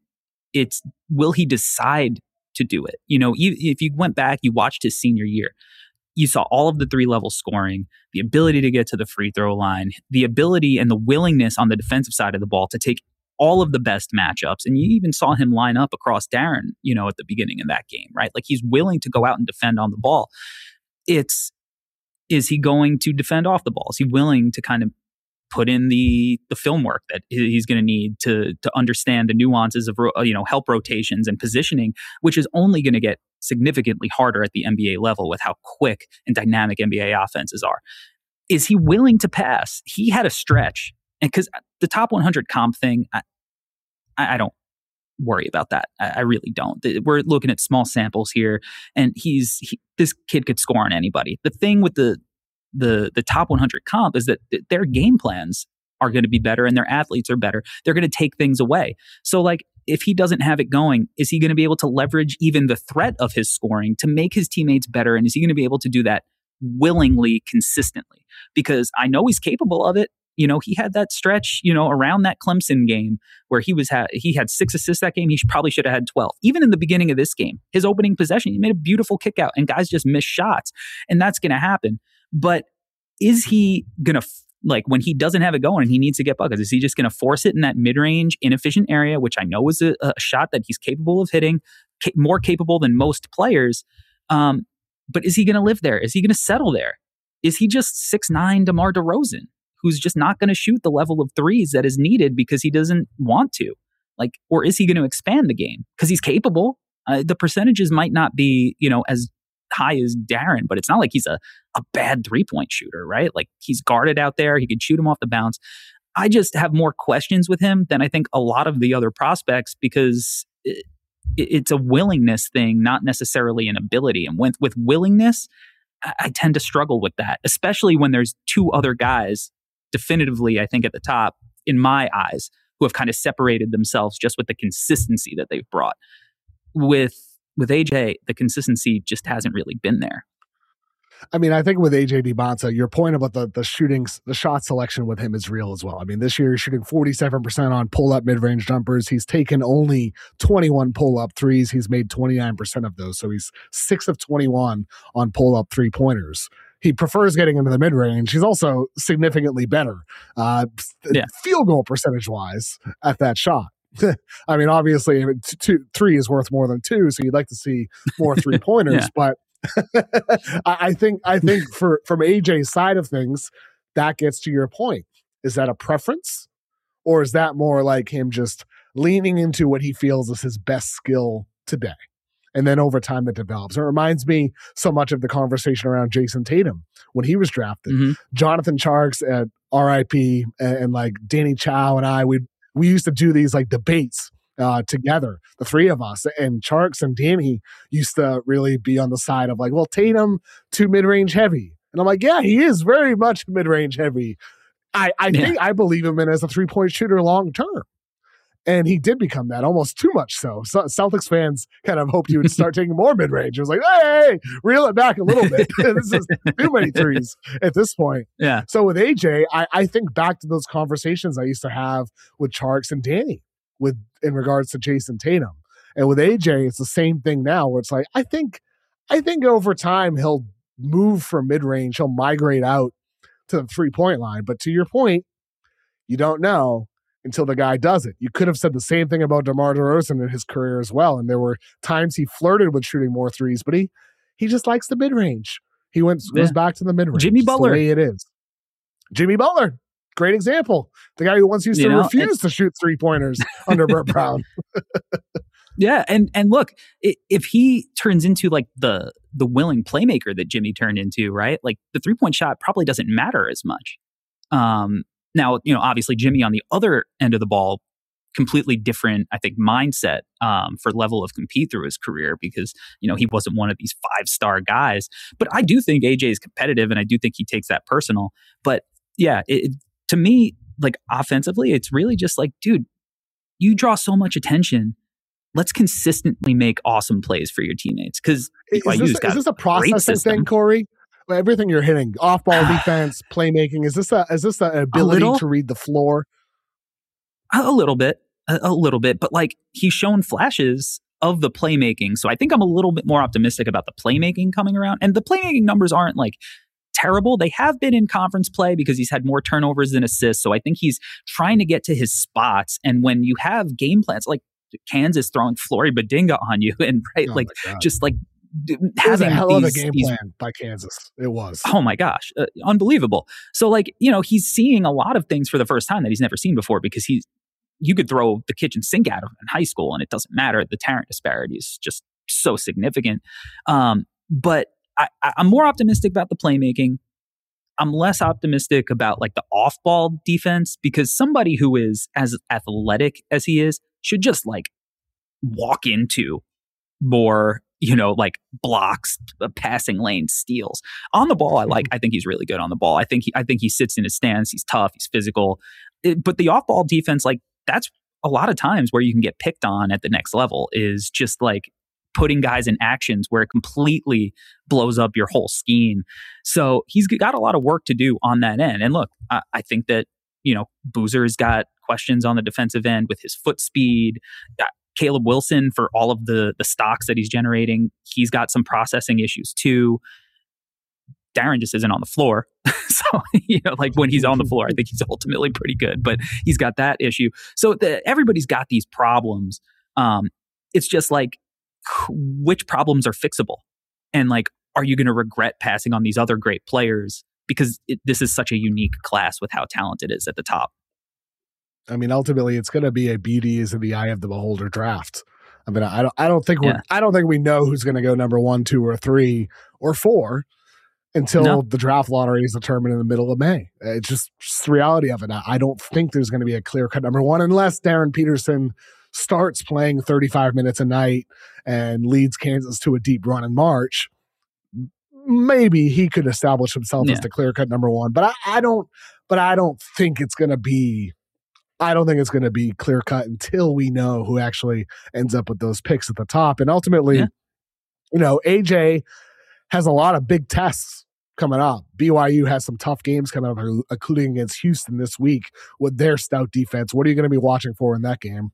It's, will he decide to do it? You know, if you went back, you watched his senior year, you saw all of the three level scoring, the ability to get to the free throw line, the ability and the willingness on the defensive side of the ball to take all of the best matchups. And you even saw him line up across Darren, you know, at the beginning of that game, right? Like he's willing to go out and defend on the ball. It's, is he going to defend off the ball? Is he willing to kind of put in the the film work that he's going to need to to understand the nuances of, you know, help rotations and positioning, which is only going to get significantly harder at the N B A level with how quick and dynamic N B A offenses are. Is he willing to pass? He had a stretch, and because the top one hundred comp thing, I, I don't worry about that. I, I really don't. We're looking at small samples here, and he's he, this kid could score on anybody. The thing with the the the top one hundred comp is that th- their game plans are going to be better and their athletes are better. They're going to take things away. So like, if he doesn't have it going, is he going to be able to leverage even the threat of his scoring to make his teammates better? And is he going to be able to do that willingly, consistently? Because I know he's capable of it. You know, he had that stretch, you know, around that Clemson game where he was ha- he had six assists that game. He should, probably should have had twelve. Even in the beginning of this game, his opening possession, he made a beautiful kick out and guys just missed shots. And that's going to happen. But is he going to, f- like when he doesn't have it going and he needs to get buckets, is he just going to force it in that mid-range, inefficient area, which I know is a, a shot that he's capable of hitting, ca- more capable than most players. Um, but is he going to live there? Is he going to settle there? Is he just six nine DeMar DeRozan, who's just not going to shoot the level of threes that is needed because he doesn't want to? Like, or is he going to expand the game? Because he's capable. Uh, the percentages might not be, you know, as high as Darren, but it's not like he's a, a bad three-point shooter, right? Like he's guarded out there. He could shoot him off the bounce. I just have more questions with him than I think a lot of the other prospects because it, it's a willingness thing, not necessarily an ability. And with, with willingness, I, I tend to struggle with that, especially when there's two other guys definitively, I think, at the top, in my eyes, who have kind of separated themselves just with the consistency that they've brought. With with A J, the consistency just hasn't really been there. I mean, I think with A J DiBonta, your point about the the shooting, the shot selection with him is real as well. I mean, this year he's shooting forty-seven percent on pull-up mid-range jumpers. He's taken only twenty-one pull-up threes. He's made twenty-nine percent of those. So he's six of twenty-one on pull-up three-pointers. He prefers getting into the mid-range. He's also significantly better uh, yeah. field goal percentage-wise at that shot. I mean, obviously, two, three is worth more than two, so you'd like to see more three-pointers. yeah. But I think I think for from A J's side of things, that gets to your point. Is that a preference, or is that more like him just leaning into what he feels is his best skill today? And then over time that develops. It reminds me so much of the conversation around Jason Tatum when he was drafted. Mm-hmm. Jonathan Tjarks at R I P and, and like Danny Chow and I, we we used to do these like debates uh, together, the three of us. And Tjarks and Danny used to really be on the side of like, well, Tatum too mid-range heavy. And I'm like, yeah, he is very much mid-range heavy. I, I yeah. think I believe him in as a three-point shooter long term. And he did become that, almost too much so. so Celtics fans kind of hoped he would start taking more mid-range. It was like, hey, reel it back a little bit. This is too many threes at this point. Yeah. So with A J, I, I think back to those conversations I used to have with Tjarks and Danny with in regards to Jason Tatum. And with A J, it's the same thing now where it's like, I think, I think over time he'll move from mid-range. He'll migrate out to the three-point line. But to your point, you don't know until the guy does it. You could have said the same thing about DeMar DeRozan in his career as well. And there were times he flirted with shooting more threes, but he he just likes the mid-range. He went yeah. goes back to the mid-range. Jimmy Butler. It's the way it is. Jimmy Butler. Great example. The guy who once used you to know, refuse to shoot three-pointers under Brett Brown. Yeah, and and look, if he turns into like the the willing playmaker that Jimmy turned into, right? Like the three-point shot probably doesn't matter as much. Um Now, you know, obviously Jimmy on the other end of the ball, completely different, I think, mindset um, for level of compete through his career because, you know, he wasn't one of these five-star guys. But I do think A J is competitive and I do think he takes that personal. But yeah, it, to me, like offensively, it's really just like, dude, you draw so much attention. Let's consistently make awesome plays for your teammates. Because is, this, is this a processing thing, Corey? Everything you're hitting, off-ball defense, playmaking, is this a is this an ability to read the floor? A little bit. a, a little bit, but like he's shown flashes of the playmaking. So I think I'm a little bit more optimistic about the playmaking coming around. And the playmaking numbers aren't like terrible. They have been in conference play because he's had more turnovers than assists. So I think he's trying to get to his spots. And when you have game plans like Kansas throwing Flory Badinga on you and right, oh like just like it was having a hell of a these, game these, plan by Kansas. It was. Oh my gosh, uh, unbelievable. So like, you know, he's seeing a lot of things for the first time that he's never seen before because he's, you could throw the kitchen sink at him in high school and it doesn't matter. The talent disparity is just so significant. Um, but I, I, I'm more optimistic about the playmaking. I'm less optimistic about like the off-ball defense because somebody who is as athletic as he is should just like walk into more, you know, like blocks, uh, passing lane steals. On the ball, I like. I think he's really good on the ball. I think he, I think he sits in his stance. He's tough. He's physical. It, but the off-ball defense, like that's a lot of times where you can get picked on at the next level is just like putting guys in actions where it completely blows up your whole scheme. So he's got a lot of work to do on that end. And look, I, I think that, you know, Boozer's got questions on the defensive end with his foot speed. Got Caleb Wilson for all of the the stocks that he's generating. He's got some processing issues too. Darren just isn't on the floor. So, you know, like when he's on the floor, I think he's ultimately pretty good, but he's got that issue. So the, everybody's got these problems. Um, it's just like, which problems are fixable? And like, are you going to regret passing on these other great players? Because it, this is such a unique class with how talented it is at the top. I mean, ultimately, it's going to be a beauty is in the eye of the beholder draft. I mean, I don't, I don't think we're, Yeah. I don't think we know who's going to go number one, two, or three, or four until No. the draft lottery is determined in the middle of May. It's just, just the reality of it. I don't think there's going to be a clear cut number one unless Darren Peterson starts playing thirty-five minutes a night and leads Kansas to a deep run in March. Maybe he could establish himself Yeah. as the clear cut number one, but I, I don't. But I don't think it's going to be. I don't think it's going to be clear cut until we know who actually ends up with those picks at the top. And ultimately, Yeah. you know, A J has a lot of big tests coming up. B Y U has some tough games coming up, including against Houston this week with their stout defense. What are you going to be watching for in that game?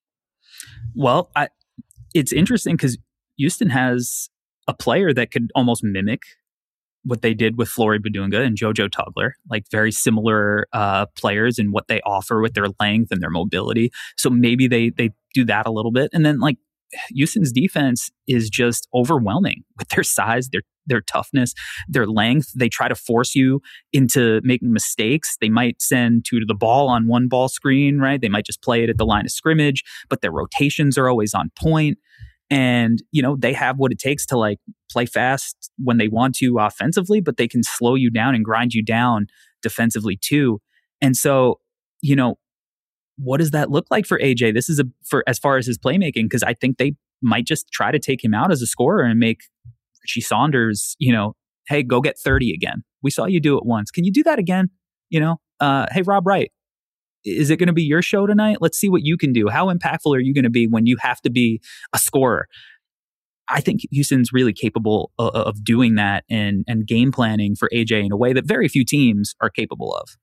Well, I, it's interesting because Houston has a player that could almost mimic what they did with Flory Badunga and JoJo Tugler, like very similar uh, players in what they offer with their length and their mobility. So maybe they they do that a little bit. And then like Houston's defense is just overwhelming with their size, their their toughness, their length. They try to force you into making mistakes. They might send two to the ball on one ball screen, right? They might just play it at the line of scrimmage, but their rotations are always on point. And, you know, they have what it takes to like play fast when they want to offensively, but they can slow you down and grind you down defensively too. And so, you know, what does that look like for A J? This is a, for as far as his playmaking, because I think they might just try to take him out as a scorer and make Richie Saunders, you know, hey, go get thirty again. We saw you do it once. Can you do that again? You know, uh, hey, Rob Wright, is it going to be your show tonight? Let's see what you can do. How impactful are you going to be when you have to be a scorer? I think Houston's really capable of, of doing that and and game planning for A J in a way that very few teams are capable of.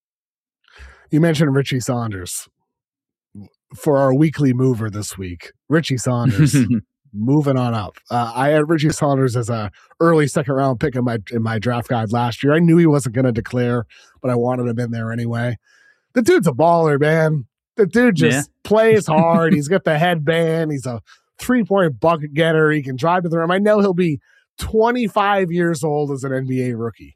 You mentioned Richie Saunders for our weekly mover this week. Richie Saunders moving on up. Uh, I had Richie Saunders as a early second round pick in my in my draft guide last year. I knew he wasn't going to declare, but I wanted him in there anyway. The dude's a baller, man. The dude just Yeah. plays hard. He's got the headband. He's a three-point bucket getter. He can drive to the rim. I know he'll be twenty-five years old as an N B A rookie.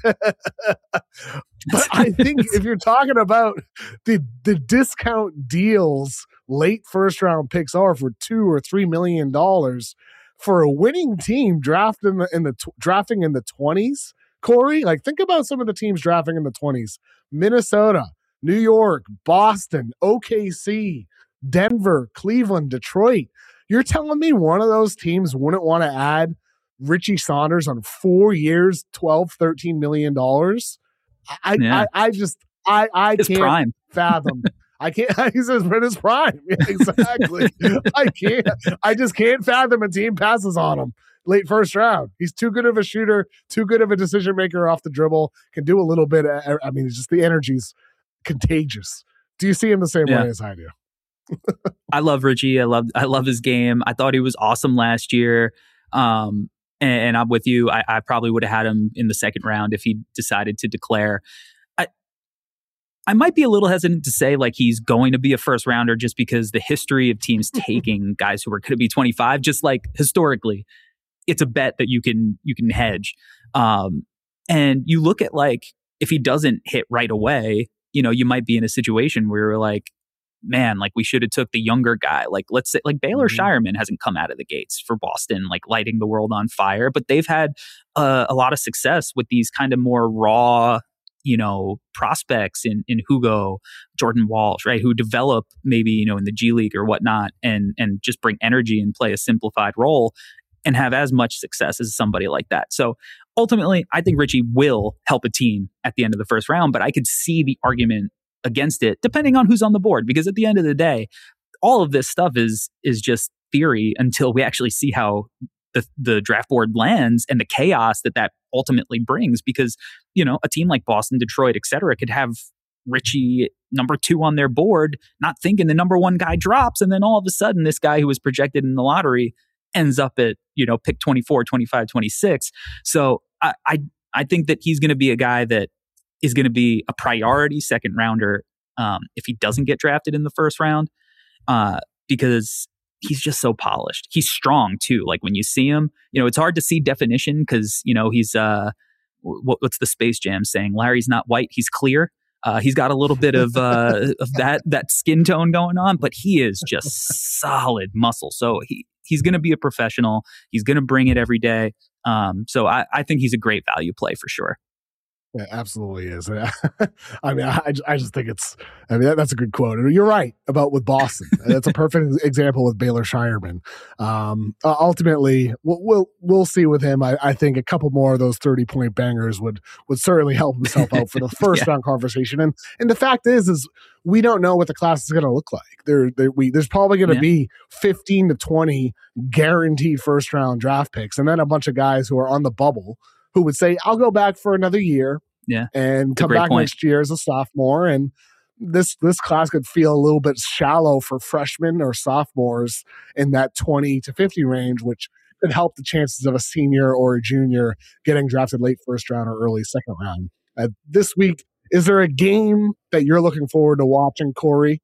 But I think if you're talking about the the discount deals late first round picks are for two or three million dollars for a winning team drafting in the, in the t- drafting in the twenties, Corey, like think about some of the teams drafting in the twenties: Minnesota, New York, Boston, O K C, Denver, Cleveland, Detroit. You're telling me one of those teams wouldn't want to add Richie Saunders on four years, twelve, thirteen million dollars? I, Yeah. I, I just, I, I His can't prime. fathom. I can't, he says, in his prime. Yeah, exactly. I can't, I just can't fathom a team passes on him late first round. He's too good of a shooter, too good of a decision maker off the dribble, can do a little bit. Of, I mean, it's just the energy's contagious. Do you see him the same Yeah. way as I do? I love Richie. I love I love his game. I thought he was awesome last year. Um, and, and I'm with you. I, I probably would have had him in the second round if he decided to declare. I I might be a little hesitant to say like he's going to be a first rounder just because the history of teams taking guys who are going to be twenty-five, just like historically, it's a bet that you can you can hedge. Um, and you look at like if he doesn't hit right away, you know, you might be in a situation where you're like, man, like we should have took the younger guy. Like let's say like Baylor mm-hmm. Shireman hasn't come out of the gates for Boston, like lighting the world on fire, but they've had uh, a lot of success with these kind of more raw, you know, prospects in, in Hugo, Jordan Walsh, right? Who develop maybe, you know, in the G League or whatnot and, and just bring energy and play a simplified role and have as much success as somebody like that. So ultimately, I think Richie will help a team at the end of the first round, but I could see the argument against it depending on who's on the board, because at the end of the day, all of this stuff is is just theory until we actually see how the, the draft board lands and the chaos that that ultimately brings. Because, you know, a team like Boston, Detroit, et cetera, could have Richie number two on their board, not thinking the number one guy drops. And then all of a sudden, this guy who was projected in the lottery ends up at, you know, pick twenty-four, twenty-five, twenty-six. So I, I, I think that he's going to be a guy that is going to be a priority second rounder um, if he doesn't get drafted in the first round, uh, because he's just so polished. He's strong too. Like when you see him, you know, it's hard to see definition because, you know, he's, uh, what, what's the Space Jam saying? Larry's not white, he's clear. Uh, he's got a little bit of uh, of that that skin tone going on, but he is just solid muscle. So he he's going to be a professional. He's going to bring it every day. Um, so I, I think he's a great value play for sure. Yeah, absolutely is. I mean, I, I just think it's, I mean, that, that's a good quote. You're right about with Boston. That's a perfect example with Baylor Shireman. Um, uh, ultimately, we'll, we'll, we'll see with him. I, I think a couple more of those thirty point bangers would, would certainly help himself out for the first yeah. round conversation. And, and the fact is, is we don't know what the class is going to look like. There, there we, there's probably going to yeah. be fifteen to twenty guaranteed first round draft picks. And then a bunch of guys who are on the bubble who would say, I'll go back for another year yeah, and come back point. next year as a sophomore. And this this class could feel a little bit shallow for freshmen or sophomores in that twenty to fifty range, which could help the chances of a senior or a junior getting drafted late first round or early second round. Uh, this week, is there a game that you're looking forward to watching, Corey?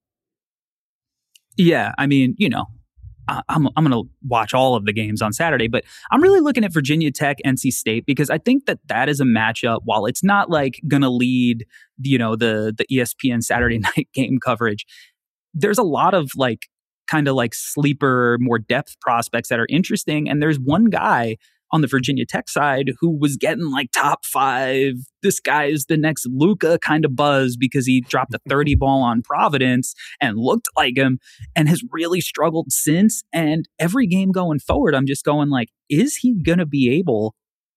Yeah, I mean, you know, I'm I'm going to watch all of the games on Saturday, but I'm really looking at Virginia Tech, N C State, because I think that that is a matchup. While it's not like going to lead, you know, the the E S P N Saturday night game coverage, there's a lot of like kind of like sleeper, more depth prospects that are interesting. And there's one guy on the Virginia Tech side who was getting like top five. This guy is the next Luka kind of buzz because he dropped a thirty ball on Providence and looked like him and has really struggled since. And every game going forward, I'm just going like, is he going to be able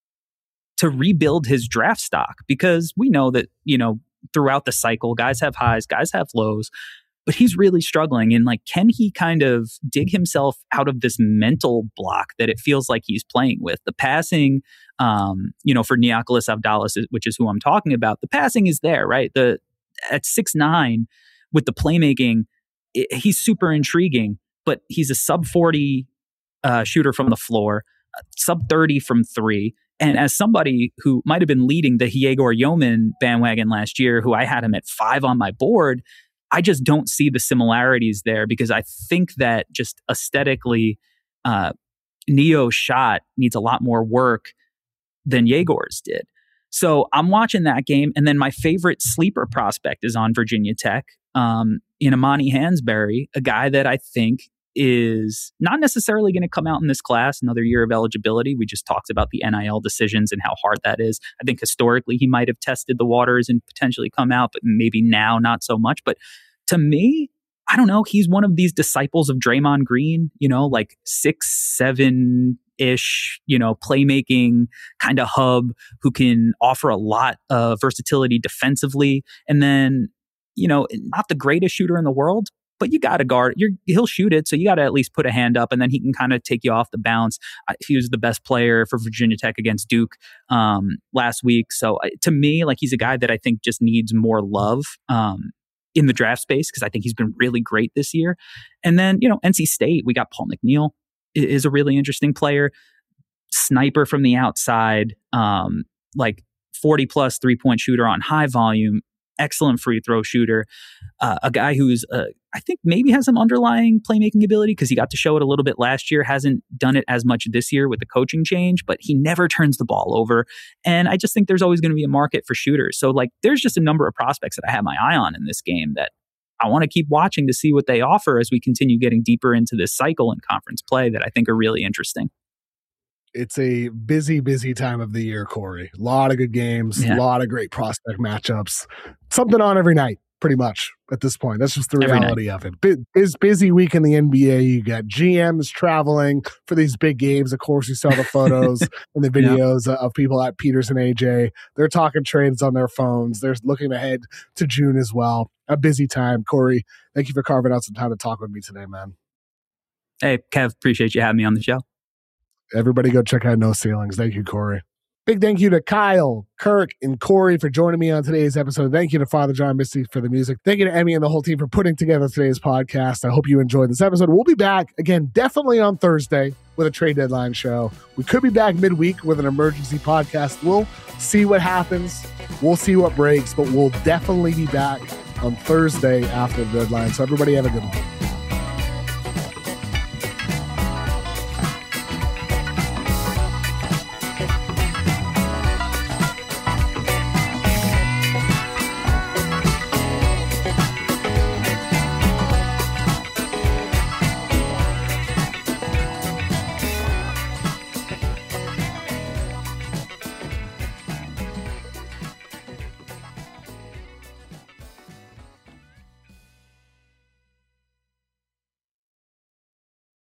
to rebuild his draft stock? Because we know that, you know, throughout the cycle, guys have highs, guys have lows. But he's really struggling. And like, can he kind of dig himself out of this mental block that it feels like he's playing with? The passing, um, you know, for Neocolis Avdalis, which is who I'm talking about, the passing is there, right? The at six nine with the playmaking, it, he's super intriguing, but he's a sub forty uh, shooter from the floor, sub thirty from three. And as somebody who might have been leading the Yegor Yeoman bandwagon last year, who I had him at five on my board, I just don't see the similarities there because I think that just aesthetically, uh, Neo's shot needs a lot more work than Yegor's did. So I'm watching that game. And then my favorite sleeper prospect is on Virginia Tech um, in Amani Hansberry, a guy that I think is not necessarily going to come out in this class, another year of eligibility. We just talked about the N I L decisions and how hard that is. I think historically he might have tested the waters and potentially come out, but maybe now not so much. But to me, I don't know, he's one of these disciples of Draymond Green, you know, like six, seven-ish, you know, playmaking kind of hub who can offer a lot of versatility defensively. And then, you know, not the greatest shooter in the world, but you got to guard. You're, he'll shoot it, so you got to at least put a hand up, and then he can kind of take you off the bounce. Uh, he was the best player for Virginia Tech against Duke um, last week. So uh, to me, like he's a guy that I think just needs more love. Um, in the draft space because I think he's been really great this year. And then, you know, N C State, we got Paul McNeil is a really interesting player. Sniper from the outside, um, like forty plus three point shooter on high volume, excellent free throw shooter, uh, a guy who's, uh, I think maybe has some underlying playmaking ability because he got to show it a little bit last year, hasn't done it as much this year with the coaching change, but he never turns the ball over. And I just think there's always going to be a market for shooters. So like, there's just a number of prospects that I have my eye on in this game that I want to keep watching to see what they offer as we continue getting deeper into this cycle in conference play that I think are really interesting. It's a busy, busy time of the year, Corey. A lot of good games, a yeah. lot of great prospect matchups. Something on every night, pretty much, at this point. That's just the reality of it. It's busy week in the N B A. You got G Ms traveling for these big games. Of course, you saw the photos and the videos yeah. of people at Peters and A J. They're talking trades on their phones. They're looking ahead to June as well. A busy time. Corey, thank you for carving out some time to talk with me today, man. Hey, Kev, appreciate you having me on the show. Everybody go check out No Ceilings. Thank you, Corey. Big thank you to Kyle, Kirk, and Corey for joining me on today's episode. Thank you to Father John Misty for the music. Thank you to Emmy and the whole team for putting together today's podcast. I hope you enjoyed this episode. We'll be back again, definitely on Thursday with a trade deadline show. We could be back midweek with an emergency podcast. We'll see what happens. We'll see what breaks, but we'll definitely be back on Thursday after the deadline. So everybody have a good one.